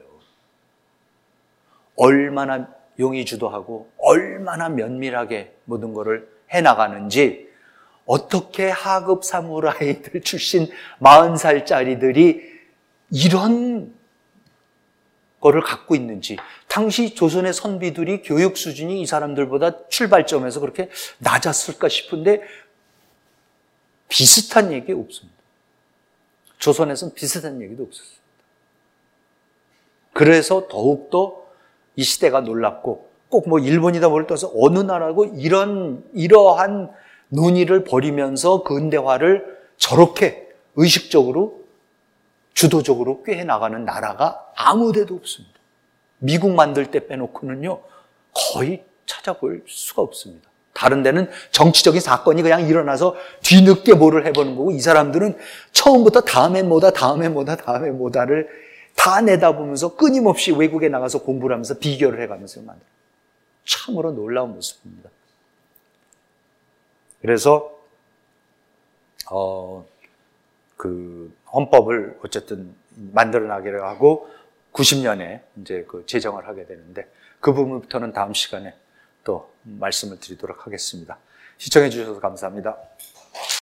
얼마나 용의주도하고 얼마나 면밀하게 모든 것을 해나가는지 어떻게 하급 사무라이들 출신 40살짜리들이 이런 거를 갖고 있는지 당시 조선의 선비들이 교육 수준이 이 사람들보다 출발점에서 그렇게 낮았을까 싶은데 비슷한 얘기 없습니다. 조선에서는 비슷한 얘기도 없었습니다. 그래서 더욱더 이 시대가 놀랍고 꼭 뭐 일본이다 뭘 떠서 어느 나라고 이러한 논의를 벌이면서 근대화를 저렇게 의식적으로 주도적으로 꾀해 나가는 나라가 아무 데도 없습니다. 미국 만들 때 빼놓고는요 거의 찾아볼 수가 없습니다. 다른 데는 정치적인 사건이 그냥 일어나서 뒤늦게 뭐를 해보는 거고 이 사람들은 처음부터 다음엔 뭐다를 다 내다보면서 끊임없이 외국에 나가서 공부를 하면서 비교를 해가면서 만들어요. 참으로 놀라운 모습입니다. 그래서 그 헌법을 어쨌든 만들어나기로 하고 90년에 이제 그 제정을 하게 되는데 그 부분부터는 다음 시간에 또 말씀을 드리도록 하겠습니다. 시청해 주셔서 감사합니다.